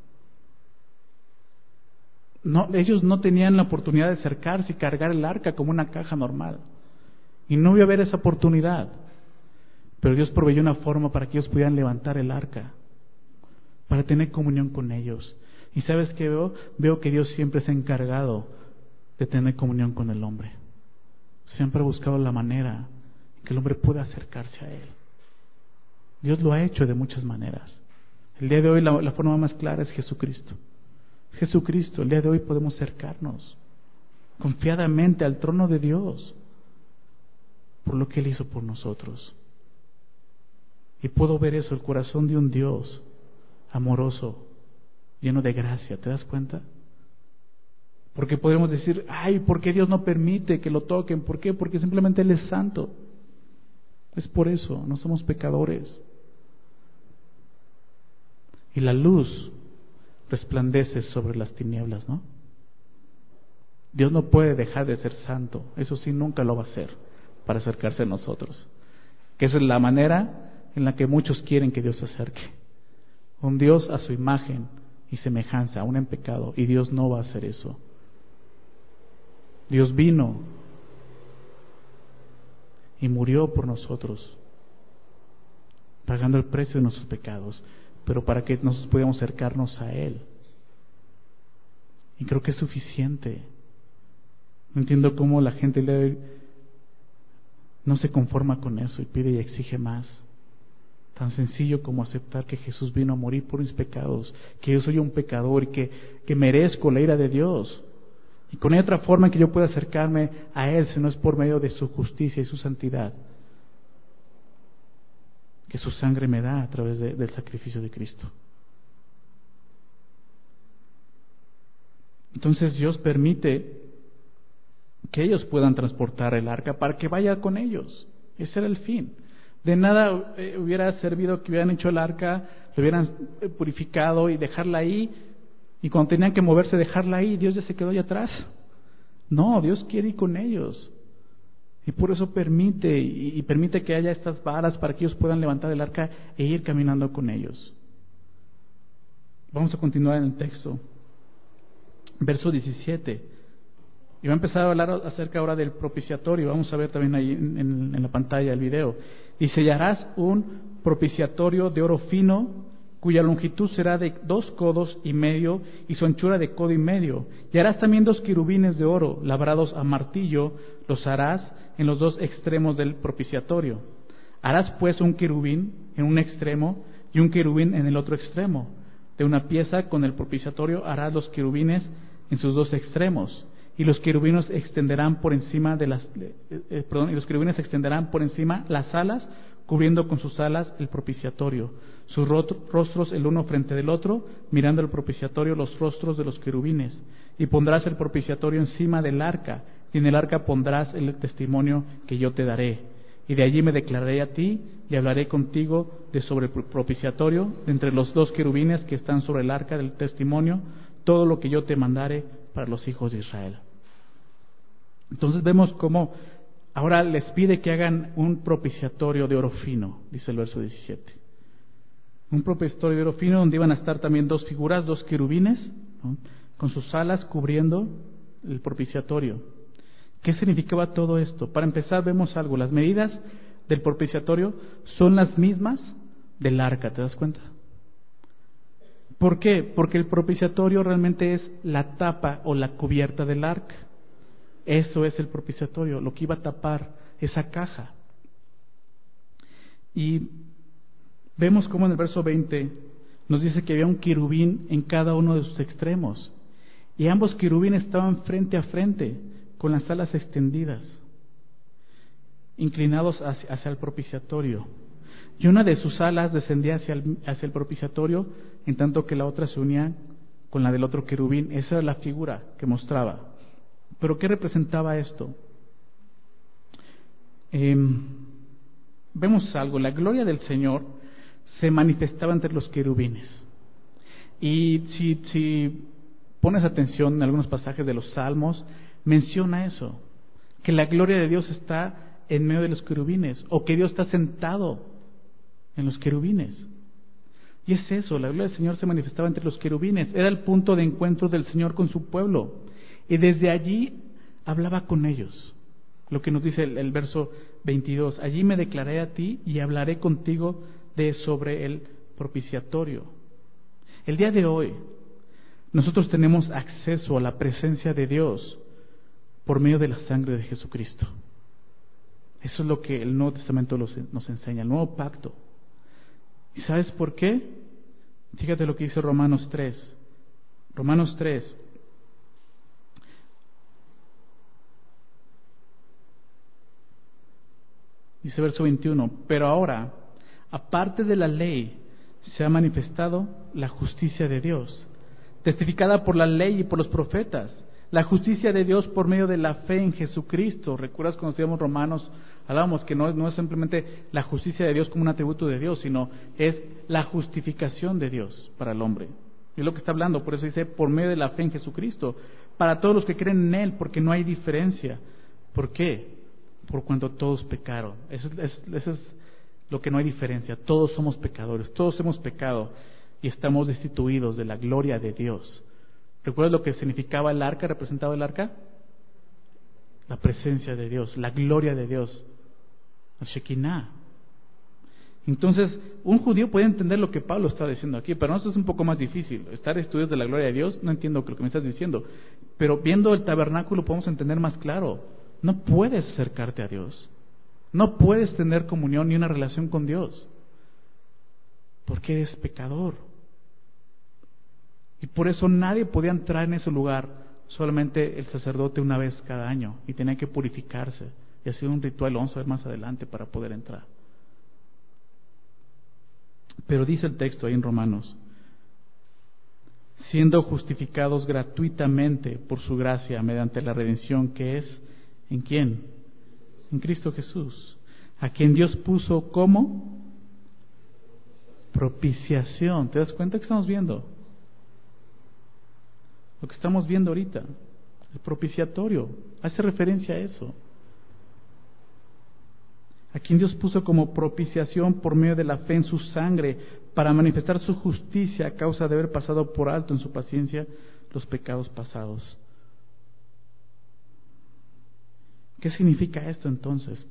No, ellos no tenían la oportunidad de acercarse y cargar el arca como una caja normal. Y no iba a haber esa oportunidad. Pero Dios proveyó una forma para que ellos pudieran levantar el arca, para tener comunión con ellos. ¿Y sabes qué veo? Veo que Dios siempre se ha encargado de tener comunión con el hombre. Siempre ha buscado la manera en que el hombre pueda acercarse a Él. Dios lo ha hecho de muchas maneras. El día de hoy la, la forma más clara es Jesucristo. Jesucristo, el día de hoy podemos acercarnos confiadamente al trono de Dios por lo que Él hizo por nosotros. Y puedo ver eso, el corazón de un Dios amoroso, lleno de gracia. ¿Te das cuenta? Porque podemos decir: ay, ¿por qué Dios no permite que lo toquen? ¿Por qué? Porque simplemente Él es santo. Es por eso, no somos pecadores. Y la luz resplandece sobre las tinieblas, ¿no? Dios no puede dejar de ser santo, eso sí, nunca lo va a hacer para acercarse a nosotros. Que esa es la manera en la que muchos quieren que Dios se acerque. Un Dios a su imagen y semejanza, aún en pecado, y Dios no va a hacer eso. Dios vino y murió por nosotros, pagando el precio de nuestros pecados, pero para que nosotros pudiéramos acercarnos a Él. Y creo que es suficiente. No entiendo cómo la gente le, no se conforma con eso y pide y exige más. Tan sencillo como aceptar que Jesús vino a morir por mis pecados, que yo soy un pecador y que, que merezco la ira de Dios. Y con otra forma en que yo pueda acercarme a Él, si no es por medio de su justicia y su santidad, que su sangre me da a través de, del sacrificio de Cristo. Entonces Dios permite que ellos puedan transportar el arca para que vaya con ellos. Ese era el fin. De nada eh, hubiera servido que hubieran hecho el arca, lo hubieran purificado y dejarla ahí, y cuando tenían que moverse dejarla ahí, Dios ya se quedó allá atrás. No, Dios quiere ir con ellos. Y por eso permite, y permite que haya estas varas para que ellos puedan levantar el arca e ir caminando con ellos. Vamos a continuar en el texto. Verso diecisiete. Y va a empezar a hablar acerca ahora del propiciatorio. Vamos a ver también ahí en, en, en la pantalla el video. Dice, y harás un propiciatorio de oro fino, cuya longitud será de dos codos y medio y su anchura de codo y medio. Y harás también dos querubines de oro, labrados a martillo, los harás en los dos extremos del propiciatorio. Harás pues un querubín en un extremo y un querubín en el otro extremo. De una pieza con el propiciatorio harás los querubines en sus dos extremos. Y los querubines extenderán por encima de las, eh, eh, perdón, y los querubines extenderán por encima las alas, cubriendo con sus alas el propiciatorio. Sus rostros el uno frente del otro, mirando el propiciatorio los rostros de los querubines. Y pondrás el propiciatorio encima del arca, y en el arca pondrás el testimonio que yo te daré. Y de allí me declararé a ti, y hablaré contigo de sobre el propiciatorio, de entre los dos querubines que están sobre el arca del testimonio, todo lo que yo te mandare para los hijos de Israel. Entonces vemos cómo ahora les pide que hagan un propiciatorio de oro fino, dice el verso diecisiete. Un propiciatorio de oro fino donde iban a estar también dos figuras, dos querubines, ¿no?, con sus alas cubriendo el propiciatorio. ¿Qué significaba todo esto? Para empezar vemos algo, las medidas del propiciatorio son las mismas del arca, ¿te das cuenta? ¿Por qué? Porque el propiciatorio realmente es la tapa o la cubierta del arca. Eso es el propiciatorio, lo que iba a tapar esa caja. Y vemos cómo en el verso veinte nos dice que había un querubín en cada uno de sus extremos. Y ambos querubines estaban frente a frente, con las alas extendidas, inclinados hacia, hacia el propiciatorio. Y una de sus alas descendía hacia el, hacia el propiciatorio, en tanto que la otra se unía con la del otro querubín. Esa era la figura que mostraba. ¿Pero qué representaba esto? Eh, vemos algo, la gloria del Señor se manifestaba entre los querubines. Y si, si pones atención en algunos pasajes de los Salmos, menciona eso, que la gloria de Dios está en medio de los querubines, o que Dios está sentado en los querubines. Y es eso, la gloria del Señor se manifestaba entre los querubines, era el punto de encuentro del Señor con su pueblo. Y desde allí hablaba con ellos. Lo que nos dice el, el verso veintidós. Allí me declaré a ti y hablaré contigo de sobre el propiciatorio. El día de hoy, nosotros tenemos acceso a la presencia de Dios por medio de la sangre de Jesucristo. Eso es lo que el Nuevo Testamento nos enseña, el nuevo pacto. ¿Y sabes por qué? Fíjate lo que dice Romanos tres. Romanos tres. Dice verso veintiuno, pero ahora, aparte de la ley, se ha manifestado la justicia de Dios, testificada por la ley y por los profetas, la justicia de Dios por medio de la fe en Jesucristo. ¿Recuerdas cuando estudiamos Romanos? Hablábamos que no es, no es simplemente la justicia de Dios como un atributo de Dios, sino es la justificación de Dios para el hombre. Es lo que está hablando, por eso dice, por medio de la fe en Jesucristo, para todos los que creen en Él, porque no hay diferencia. ¿Por qué? Por cuanto todos pecaron. Eso es, eso es lo que no hay diferencia. Todos somos pecadores, todos hemos pecado y estamos destituidos de la gloria de Dios. ¿Recuerdas lo que significaba el arca? ¿Representaba el arca? La presencia de Dios, la gloria de Dios, el Shekinah. Entonces, un judío puede entender lo que Pablo está diciendo aquí, pero eso es un poco más difícil. Estar estudiando de la gloria de Dios, no entiendo lo que me estás diciendo, pero viendo el tabernáculo podemos entender más claro. No puedes acercarte a Dios, no puedes tener comunión ni una relación con Dios, porque eres pecador. Y por eso nadie podía entrar en ese lugar, solamente el sacerdote una vez cada año, y tenía que purificarse, y hacer un ritual, lo vamos a ver más adelante, para poder entrar. Pero dice el texto ahí en Romanos, siendo justificados gratuitamente por su gracia mediante la redención que es, ¿en quién? En Cristo Jesús, a quien Dios puso como propiciación. ¿Te das cuenta que estamos viendo? Lo que estamos viendo ahorita, el propiciatorio, hace referencia a eso. a quien Dios puso como propiciación por medio de la fe en su sangre, para manifestar su justicia a causa de haber pasado por alto en su paciencia los pecados pasados. ¿Qué significa esto entonces?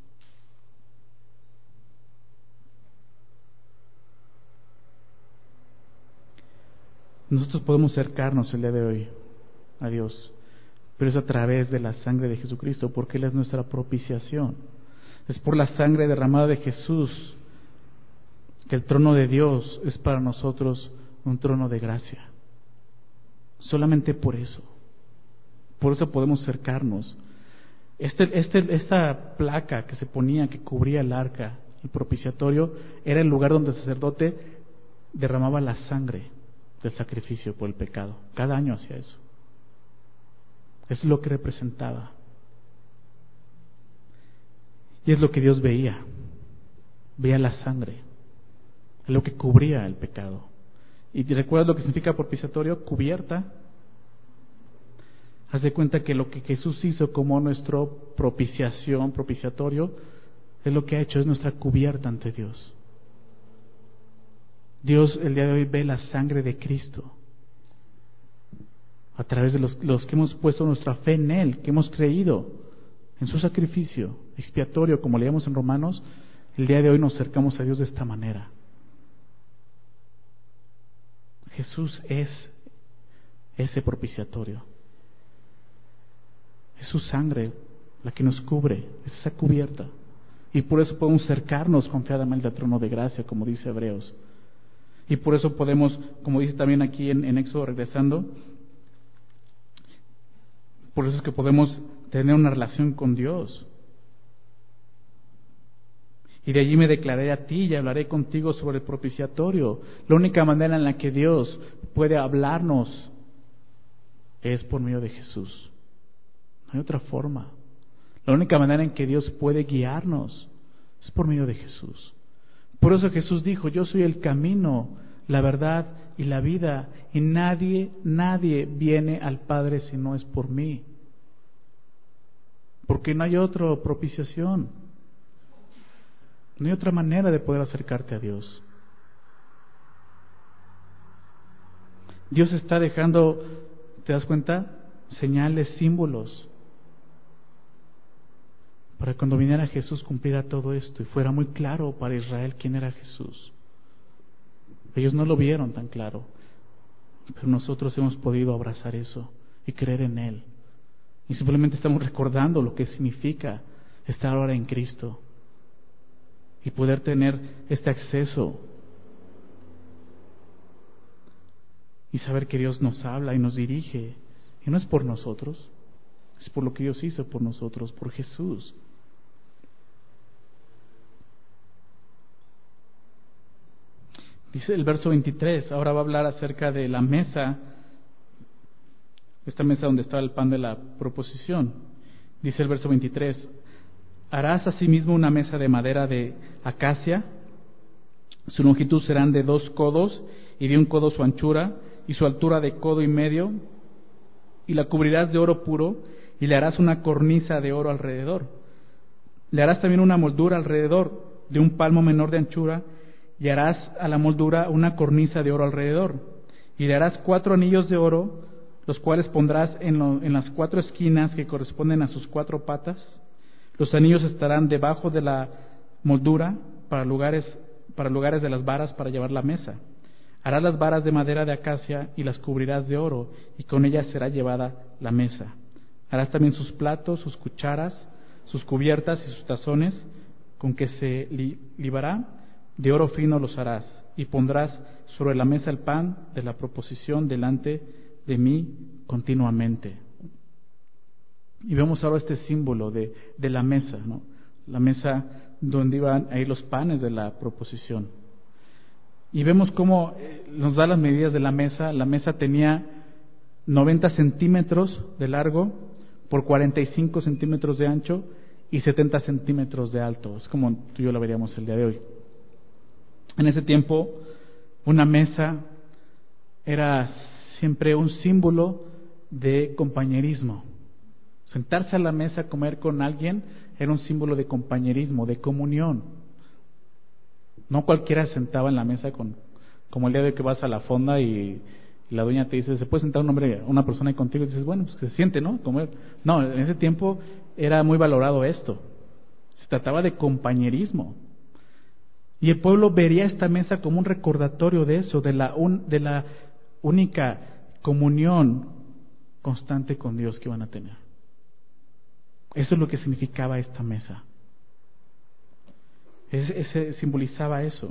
Nosotros podemos acercarnos el día de hoy a Dios, pero es a través de la sangre de Jesucristo, porque Él es nuestra propiciación. Es por la sangre derramada de Jesús que el trono de Dios es para nosotros un trono de gracia. Solamente por eso. Por eso podemos acercarnos. Este, este, esta placa que se ponía, que cubría el arca, el propiciatorio, era el lugar donde el sacerdote derramaba la sangre del sacrificio por el pecado. Cada año hacía eso. Es lo que representaba. Y es lo que Dios veía. Veía la sangre. Es lo que cubría el pecado. ¿Y recuerdas lo que significa propiciatorio? Cubierta. Haz de cuenta que lo que Jesús hizo como nuestro propiciación, propiciatorio, es lo que ha hecho, es nuestra cubierta ante Dios. Dios el día de hoy ve la sangre de Cristo a través de los, los que hemos puesto nuestra fe en Él, que hemos creído en su sacrificio expiatorio, como leíamos en Romanos. El día de hoy nos acercamos a Dios de esta manera. Jesús es ese propiciatorio. Es su sangre la que nos cubre, es esa cubierta. Y por eso podemos acercarnos confiadamente al trono de gracia, como dice Hebreos. Y por eso podemos, como dice también aquí en, en Éxodo, regresando, por eso es que podemos tener una relación con Dios. Y de allí me declaré a ti y hablaré contigo sobre el propiciatorio. La única manera en la que Dios puede hablarnos es por medio de Jesús. No hay otra forma. La única manera en que Dios puede guiarnos es por medio de Jesús. Por eso Jesús dijo: yo soy el camino, la verdad y la vida, y nadie, nadie viene al Padre si no es por mí. Porque no hay otra propiciación. No hay otra manera de poder acercarte a Dios. Dios está dejando, ¿te das cuenta? Señales, símbolos, para cuando viniera Jesús cumpliera todo esto y fuera muy claro para Israel quién era Jesús. Ellos no lo vieron tan claro, pero nosotros hemos podido abrazar eso y creer en Él. Y simplemente estamos recordando lo que significa estar ahora en Cristo y poder tener este acceso y saber que Dios nos habla y nos dirige. Y no es por nosotros, es por lo que Dios hizo por nosotros, por Jesús. Dice el verso veintitrés, ahora va a hablar acerca de la mesa, esta mesa donde estaba el pan de la proposición. Dice el verso veintitrés, harás asimismo una mesa de madera de acacia, su longitud serán de dos codos y de un codo su anchura y su altura de codo y medio, y la cubrirás de oro puro y le harás una cornisa de oro alrededor. Le harás también una moldura alrededor de un palmo menor de anchura y harás a la moldura una cornisa de oro alrededor. Y le harás cuatro anillos de oro, los cuales pondrás en, lo, en las cuatro esquinas que corresponden a sus cuatro patas. Los anillos estarán debajo de la moldura para lugares, para lugares de las varas para llevar la mesa. Harás las varas de madera de acacia y las cubrirás de oro, y con ellas será llevada la mesa. Harás también sus platos, sus cucharas, sus cubiertas y sus tazones, con que se li- libará, de oro fino los harás, y pondrás sobre la mesa el pan de la proposición delante de mí continuamente. Y vemos ahora este símbolo de, de la mesa, ¿no? La mesa donde iban a ir los panes de la proposición. Y vemos cómo nos da las medidas de la mesa. La mesa tenía noventa centímetros de largo por cuarenta y cinco centímetros de ancho y setenta centímetros de alto. Es como tú y yo la veríamos el día de hoy. En ese tiempo, una mesa era siempre un símbolo de compañerismo. Sentarse a la mesa a comer con alguien era un símbolo de compañerismo, de comunión. No cualquiera se sentaba en la mesa con, como el día de que vas a la fonda y, y la dueña te dice, ¿se puede sentar un hombre, una persona ahí contigo? Y dices, bueno, pues que se siente, ¿no? Comer. No, en ese tiempo era muy valorado esto. Se trataba de compañerismo. Y el pueblo vería esta mesa como un recordatorio de eso, de la, un, de la única comunión constante con Dios que van a tener. Eso es lo que significaba esta mesa. Ese, ese simbolizaba eso.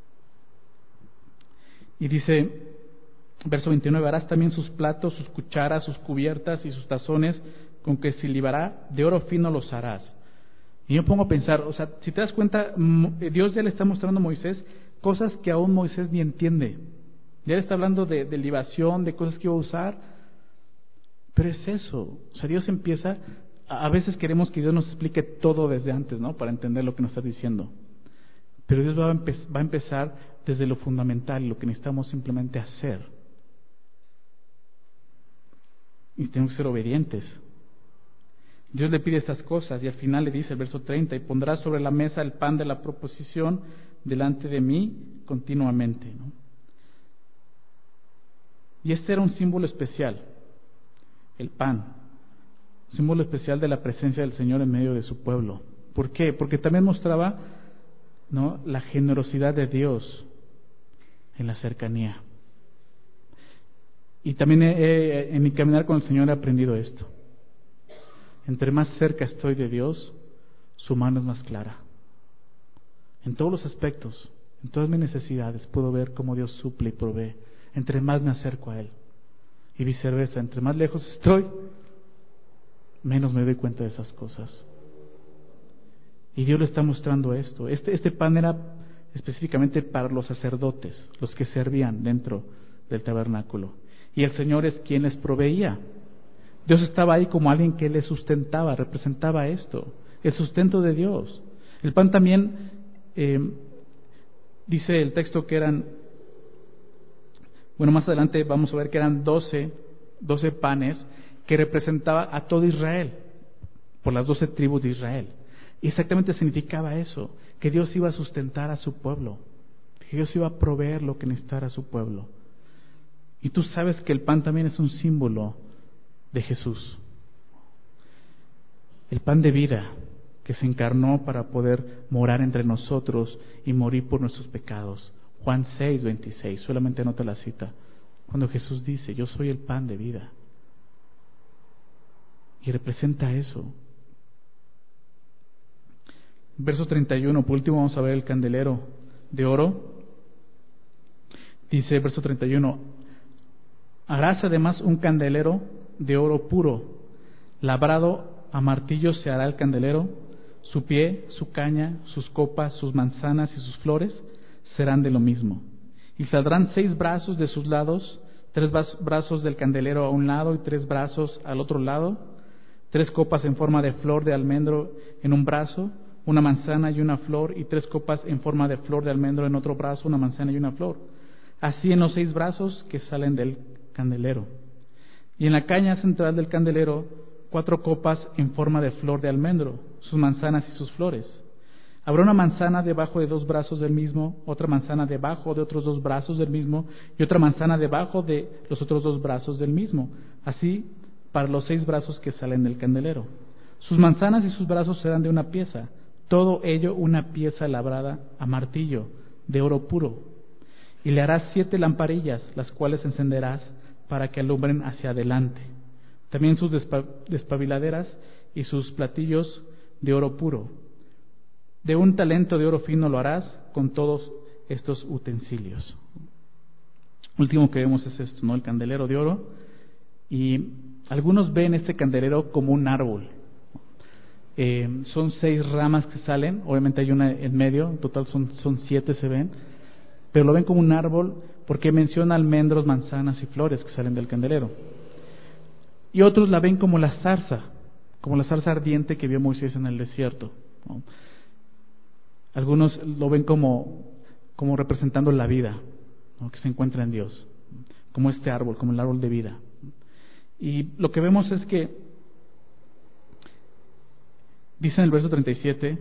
Y dice, verso veintinueve, harás también sus platos, sus cucharas, sus cubiertas y sus tazones, con que se libará de oro fino los harás. Y yo me pongo a pensar, o sea, si te das cuenta, Dios ya le está mostrando a Moisés cosas que aún Moisés ni entiende. Ya le está hablando de, de libación, de cosas que iba a usar. Pero es eso, o sea, Dios empieza, a veces queremos que Dios nos explique todo desde antes, ¿no? Para entender lo que nos está diciendo. Pero Dios va a, empe- va a empezar desde lo fundamental, lo que necesitamos simplemente hacer. Y tenemos que ser obedientes. Dios le pide estas cosas y al final le dice el verso treinta, y pondrás sobre la mesa el pan de la proposición delante de mí continuamente, ¿no? Y este era un símbolo especial, el pan, un símbolo especial de la presencia del Señor en medio de su pueblo. ¿Por qué? Porque también mostraba, ¿no?, la generosidad de Dios en la cercanía. Y también he, he, en mi caminar con el Señor he aprendido esto. Entre más cerca estoy de Dios, su mano es más clara. En todos los aspectos, en todas mis necesidades, puedo ver cómo Dios suple y provee. Entre más me acerco a Él. Y viceversa, entre más lejos estoy, menos me doy cuenta de esas cosas. Y Dios le está mostrando esto. Este, este pan era específicamente para los sacerdotes, los que servían dentro del tabernáculo. Y el Señor es quien les proveía. Dios estaba ahí como alguien que les sustentaba, representaba esto, el sustento de Dios. El pan también, eh, dice el texto que eran, bueno, más adelante vamos a ver que eran doce, doce panes que representaba a todo Israel, por las doce tribus de Israel. Y exactamente significaba eso, que Dios iba a sustentar a su pueblo, que Dios iba a proveer lo que necesitara a su pueblo. Y tú sabes que el pan también es un símbolo de Jesús, el pan de vida que se encarnó para poder morar entre nosotros y morir por nuestros pecados. Juan seis, veintiséis, solamente anota la cita, cuando Jesús dice, yo soy el pan de vida, y representa eso. Verso treinta y uno, por último vamos a ver el candelero de oro. Dice verso treinta y uno, harás además un candelero de oro puro, labrado a martillo se hará el candelero, su pie, su caña, sus copas, sus manzanas y sus flores serán de lo mismo. Y saldrán seis brazos de sus lados, tres brazos del candelero a un lado y tres brazos al otro lado, tres copas en forma de flor de almendro en un brazo, una manzana y una flor, y tres copas en forma de flor de almendro en otro brazo, una manzana y una flor. Así en los seis brazos que salen del candelero. Y en la caña central del candelero, cuatro copas en forma de flor de almendro, sus manzanas y sus flores. Habrá una manzana debajo de dos brazos del mismo, otra manzana debajo de otros dos brazos del mismo, y otra manzana debajo de los otros dos brazos del mismo. Así para los seis brazos que salen del candelero. Sus manzanas y sus brazos serán de una pieza, todo ello una pieza labrada a martillo, de oro puro. Y le harás siete lamparillas, las cuales encenderás para que alumbren hacia adelante. También sus despabiladeras y sus platillos de oro puro. De un talento de oro fino lo harás con todos estos utensilios. Último que vemos es esto, ¿no? El candelero de oro. Y algunos ven este candelero como un árbol. Eh, son seis ramas que salen, obviamente hay una en medio, en total son, son siete se ven, pero lo ven como un árbol porque menciona almendros, manzanas y flores que salen del candelero. Y otros la ven como la zarza, como la zarza ardiente que vio Moisés en el desierto, ¿no? Algunos lo ven como, como representando la vida, ¿no?, que se encuentra en Dios, como este árbol, como el árbol de vida. Y lo que vemos es que Dice en el verso treinta y siete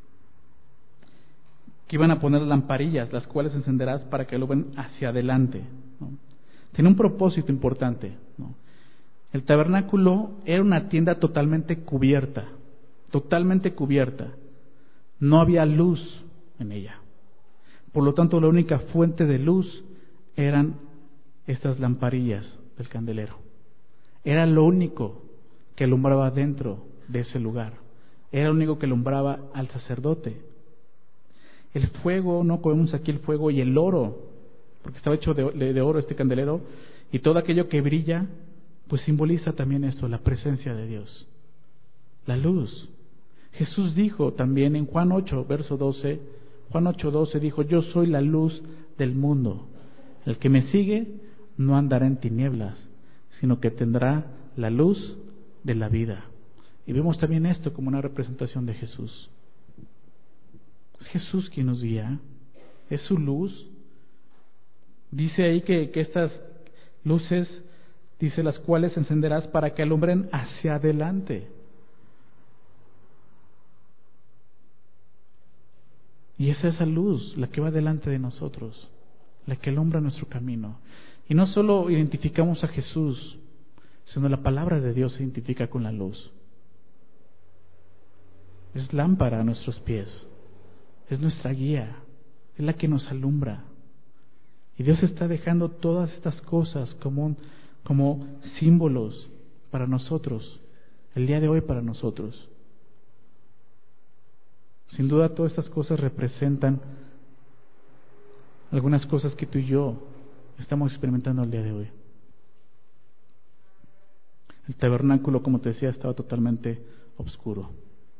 que iban a poner lamparillas, las cuales encenderás para que lo ven hacia adelante, ¿no? Tiene un propósito importante, ¿no? El tabernáculo era una tienda totalmente cubierta, totalmente cubierta. No había luz en ella. Por lo tanto, la única fuente de luz eran estas lamparillas del candelero. Era lo único que alumbraba dentro de ese lugar. Era lo único que alumbraba al sacerdote. El fuego, no comemos aquí el fuego y el oro, porque estaba hecho de, de, de oro este candelero, y todo aquello que brilla, pues simboliza también esto, la presencia de Dios, la luz. Jesús dijo también en Juan ocho, verso doce, Juan ocho, doce dijo: yo soy la luz del mundo. El que me sigue no andará en tinieblas, sino que tendrá la luz de la vida. Y vemos también esto como una representación de Jesús. Es Jesús quien nos guía, es su luz. Dice ahí que, que estas luces, dice, las cuales encenderás para que alumbren hacia adelante. Y es esa luz la que va delante de nosotros, la que alumbra nuestro camino. Y no solo identificamos a Jesús, sino la palabra de Dios se identifica con la luz. Es lámpara a nuestros pies, es nuestra guía, es la que nos alumbra. Y Dios está dejando todas estas cosas como, como símbolos para nosotros, el día de hoy para nosotros. Sin duda todas estas cosas representan algunas cosas que tú y yo estamos experimentando el día de hoy. El tabernáculo, como te decía, estaba totalmente oscuro.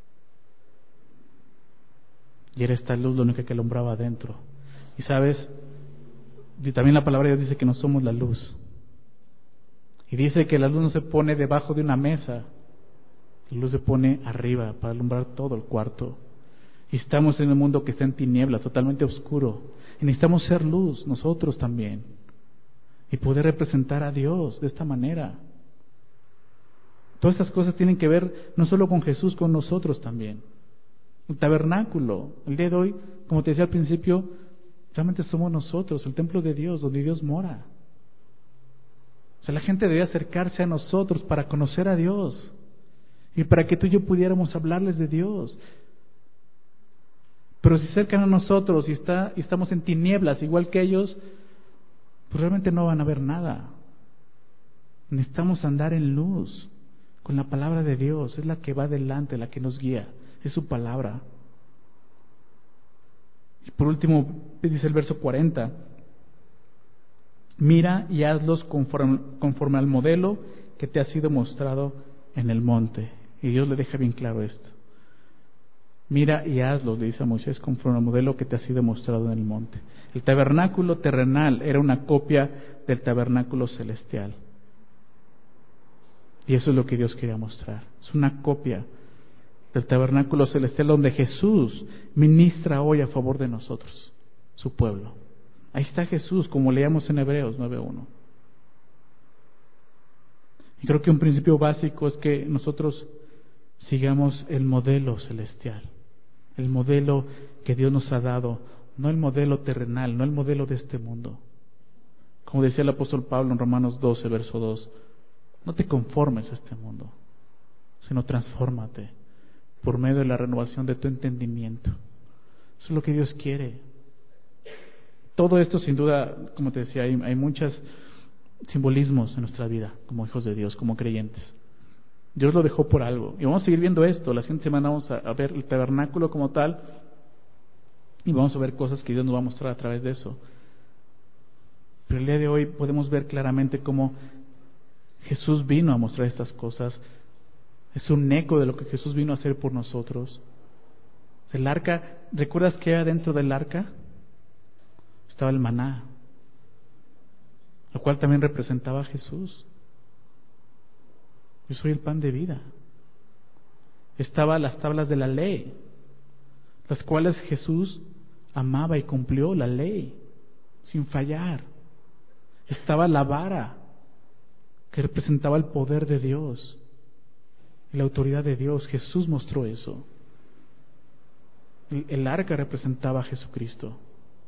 Y era esta luz la única que alumbraba adentro. Y sabes, y también la palabra de Dios dice que no somos la luz. Y dice que la luz no se pone debajo de una mesa, la luz se pone arriba para alumbrar todo el cuarto. Y estamos en un mundo que está en tinieblas, totalmente oscuro. Y necesitamos ser luz nosotros también. Y poder representar a Dios de esta manera. Todas estas cosas tienen que ver no solo con Jesús, con nosotros también. El tabernáculo, el día de hoy, como te decía al principio, realmente somos nosotros, el templo de Dios, donde Dios mora. O sea, la gente debe acercarse a nosotros para conocer a Dios. Y para que tú y yo pudiéramos hablarles de Dios. Pero si se acercan a nosotros y, está, y estamos en tinieblas igual que ellos, pues realmente no van a ver nada. Necesitamos andar en luz con la palabra de Dios. Es la que va delante, la que nos guía. Es su palabra. Y por último, dice el verso cuarenta: mira y hazlos conforme, conforme al modelo que te ha sido mostrado en el monte. Y Dios le deja bien claro esto. Mira y hazlos, le dice a Moisés, conforme al modelo que te ha sido mostrado en el monte. El tabernáculo terrenal era una copia del tabernáculo celestial. Y eso es lo que Dios quería mostrar. Es una copia del tabernáculo celestial donde Jesús ministra hoy a favor de nosotros, su pueblo. Ahí está Jesús, como leíamos en Hebreos nueve uno. Y creo que un principio básico es que nosotros sigamos el modelo celestial, el modelo que Dios nos ha dado, no el modelo terrenal, no el modelo de este mundo. Como decía el apóstol Pablo en Romanos doce, verso dos, no te conformes a este mundo, sino transfórmate por medio de la renovación de tu entendimiento. Eso es lo que Dios quiere. Todo esto, sin duda, como te decía, hay, hay muchos simbolismos en nuestra vida como hijos de Dios, como creyentes. Dios lo dejó por algo. Y vamos a seguir viendo esto. La siguiente semana vamos a, a ver el tabernáculo como tal y vamos a ver cosas que Dios nos va a mostrar a través de eso. Pero el día de hoy podemos ver claramente cómo Jesús vino a mostrar estas cosas. Es un eco de lo que Jesús vino a hacer por nosotros. El arca, ¿recuerdas qué era dentro del arca? Estaba el maná, lo cual también representaba a Jesús. Yo soy el pan de vida. Estaban las tablas de la ley, las cuales Jesús amaba y cumplió la ley sin fallar. Estaba la vara, que representaba el poder de Dios. y la autoridad de Dios. Jesús mostró eso. El, el arca representaba a Jesucristo.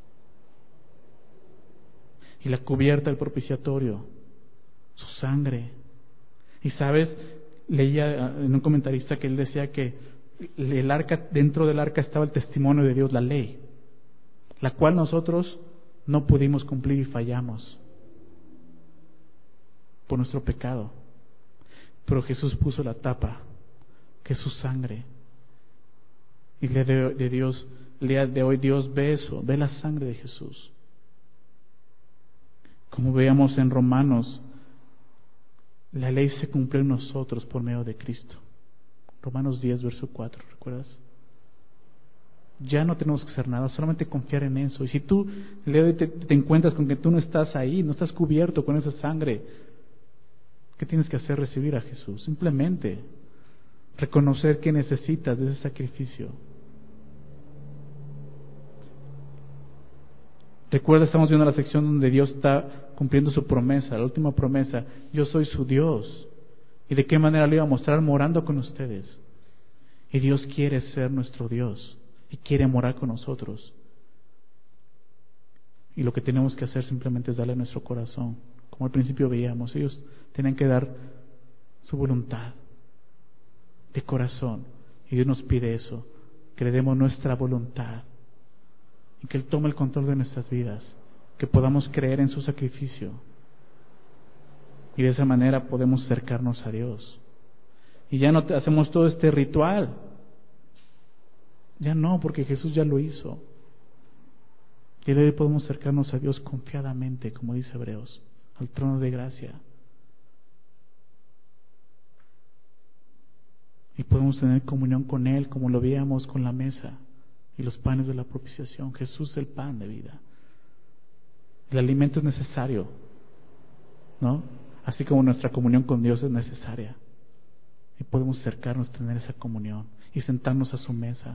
Y la cubierta, el propiciatorio, su sangre. Y sabes, leía en un comentarista que él decía que el arca, dentro del arca estaba el testimonio de Dios, la ley, la cual nosotros no pudimos cumplir y fallamos por nuestro pecado. Pero Jesús puso la tapa, que es su sangre. Y el día de, de Dios, el día de hoy Dios ve eso, ve la sangre de Jesús. Como veíamos en Romanos, la ley se cumplió en nosotros por medio de Cristo. Romanos diez, verso cuatro, ¿recuerdas? Ya no tenemos que hacer nada, solamente confiar en eso. Y si tú te, te encuentras con que tú no estás ahí, no estás cubierto con esa sangre, ¿qué tienes que hacer? Recibir a Jesús. Simplemente reconocer que necesitas de ese sacrificio. Recuerda, estamos viendo la sección donde Dios está cumpliendo su promesa, la última promesa. Yo soy su Dios. ¿Y de qué manera lo iba a mostrar? Morando con ustedes. Y Dios quiere ser nuestro Dios y quiere morar con nosotros. Y lo que tenemos que hacer simplemente es darle nuestro corazón. Como al principio veíamos, ellos tienen que dar su voluntad de corazón. Y Dios nos pide eso, que le demos nuestra voluntad. Y que Él tome el control de nuestras vidas, que podamos creer en su sacrificio y de esa manera podemos acercarnos a Dios. Y ya no hacemos todo este ritual, ya no, porque Jesús ya lo hizo. Y hoy podemos acercarnos a Dios confiadamente, como dice Hebreos, al trono de gracia. Y podemos tener comunión con Él, como lo veíamos con la mesa y los panes de la propiciación. Jesús es el pan de vida. El alimento es necesario, ¿no? Así como nuestra comunión con Dios es necesaria. Y podemos acercarnos a tener esa comunión y sentarnos a su mesa.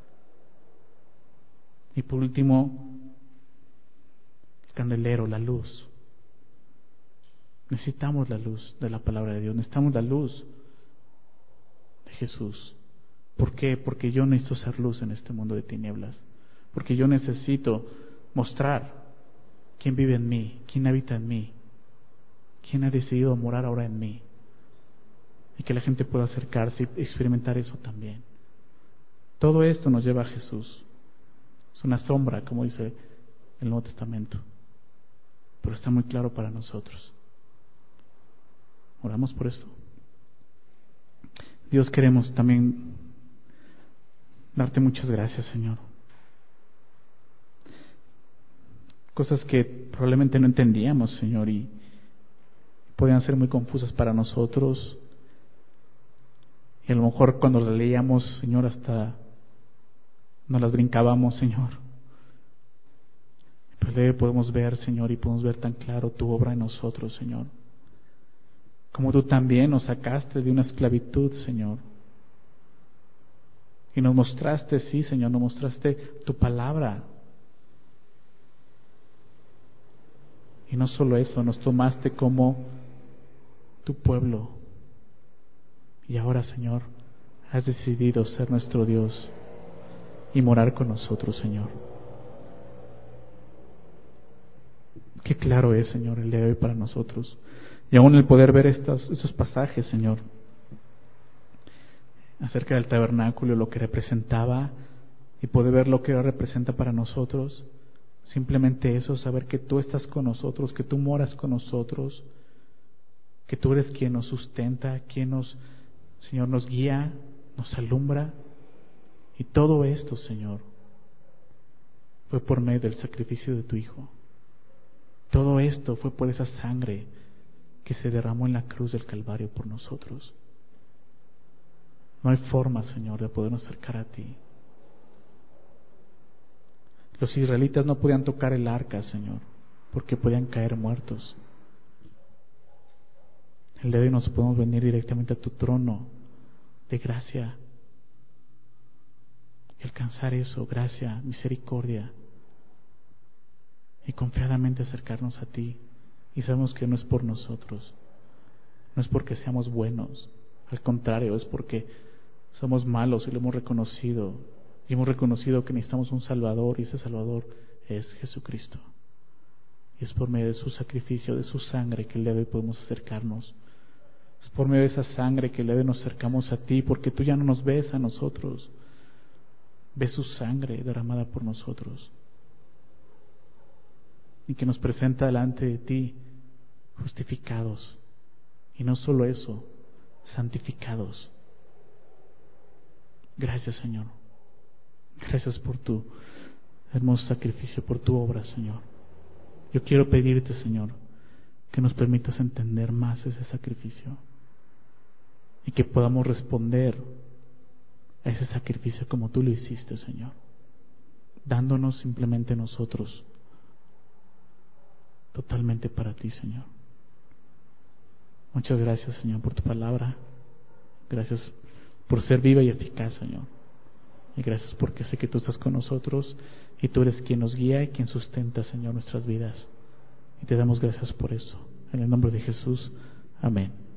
Y por último, el candelero, la luz. Necesitamos la luz de la palabra de Dios. Necesitamos la luz de Jesús. ¿Por qué? Porque yo necesito ser luz en este mundo de tinieblas. Porque yo necesito mostrar quién vive en mí, quién habita en mí, quién ha decidido morar ahora en mí. Y que la gente pueda acercarse y experimentar eso también. Todo esto nos lleva a Jesús. Es una sombra, como dice el Nuevo Testamento. Pero está muy claro para nosotros. Oramos por esto. Dios, queremos también darte muchas gracias, Señor. Cosas que probablemente no entendíamos, Señor, y podían ser muy confusas para nosotros. Y a lo mejor cuando las leíamos, Señor, hasta nos las brincábamos, Señor. Pero luego podemos ver, Señor, y podemos ver tan claro tu obra en nosotros, Señor. Como tú también nos sacaste de una esclavitud, Señor. Y nos mostraste, sí, Señor, nos mostraste tu palabra. Y no solo eso, nos tomaste como tu pueblo. Y ahora, Señor, has decidido ser nuestro Dios y morar con nosotros, Señor. Qué claro es, Señor, el día de hoy para nosotros. Y aún el poder ver estos, estos pasajes, Señor, acerca del tabernáculo, lo que representaba, y poder ver lo que ahora representa para nosotros. Simplemente eso, saber que tú estás con nosotros, que tú moras con nosotros, que tú eres quien nos sustenta, quien nos, Señor, nos guía, nos alumbra. Y todo esto, Señor, fue por medio del sacrificio de tu Hijo. Todo esto fue por esa sangre que se derramó en la cruz del Calvario por nosotros. No hay forma, Señor, de podernos acercar a ti. Los israelitas no podían tocar el arca, Señor, porque podían caer muertos. El día de hoy nos podemos venir directamente a tu trono de gracia y alcanzar eso, gracia, misericordia, y confiadamente acercarnos a ti. Y sabemos que no es por nosotros, no es porque seamos buenos, Al contrario, es porque somos malos y lo hemos reconocido. Y hemos reconocido que necesitamos un Salvador, y ese Salvador es Jesucristo. Y es por medio de su sacrificio, de su sangre, que el día de hoy podemos acercarnos. Es por medio de esa sangre que el día de hoy nos acercamos a ti, porque tú ya no nos ves a nosotros. Ves su sangre derramada por nosotros. Y que nos presenta delante de ti justificados. Y no solo eso, santificados. Gracias, Señor. Gracias por tu hermoso sacrificio, por tu obra, Señor. Yo quiero pedirte, Señor, que nos permitas entender más ese sacrificio y que podamos responder a ese sacrificio como tú lo hiciste, Señor, dándonos simplemente nosotros totalmente para ti, Señor. Muchas gracias, Señor, por tu palabra. Gracias por ser viva y eficaz, Señor. Y gracias porque sé que tú estás con nosotros y tú eres quien nos guía y quien sustenta, Señor, nuestras vidas. Y te damos gracias por eso. En el nombre de Jesús. Amén.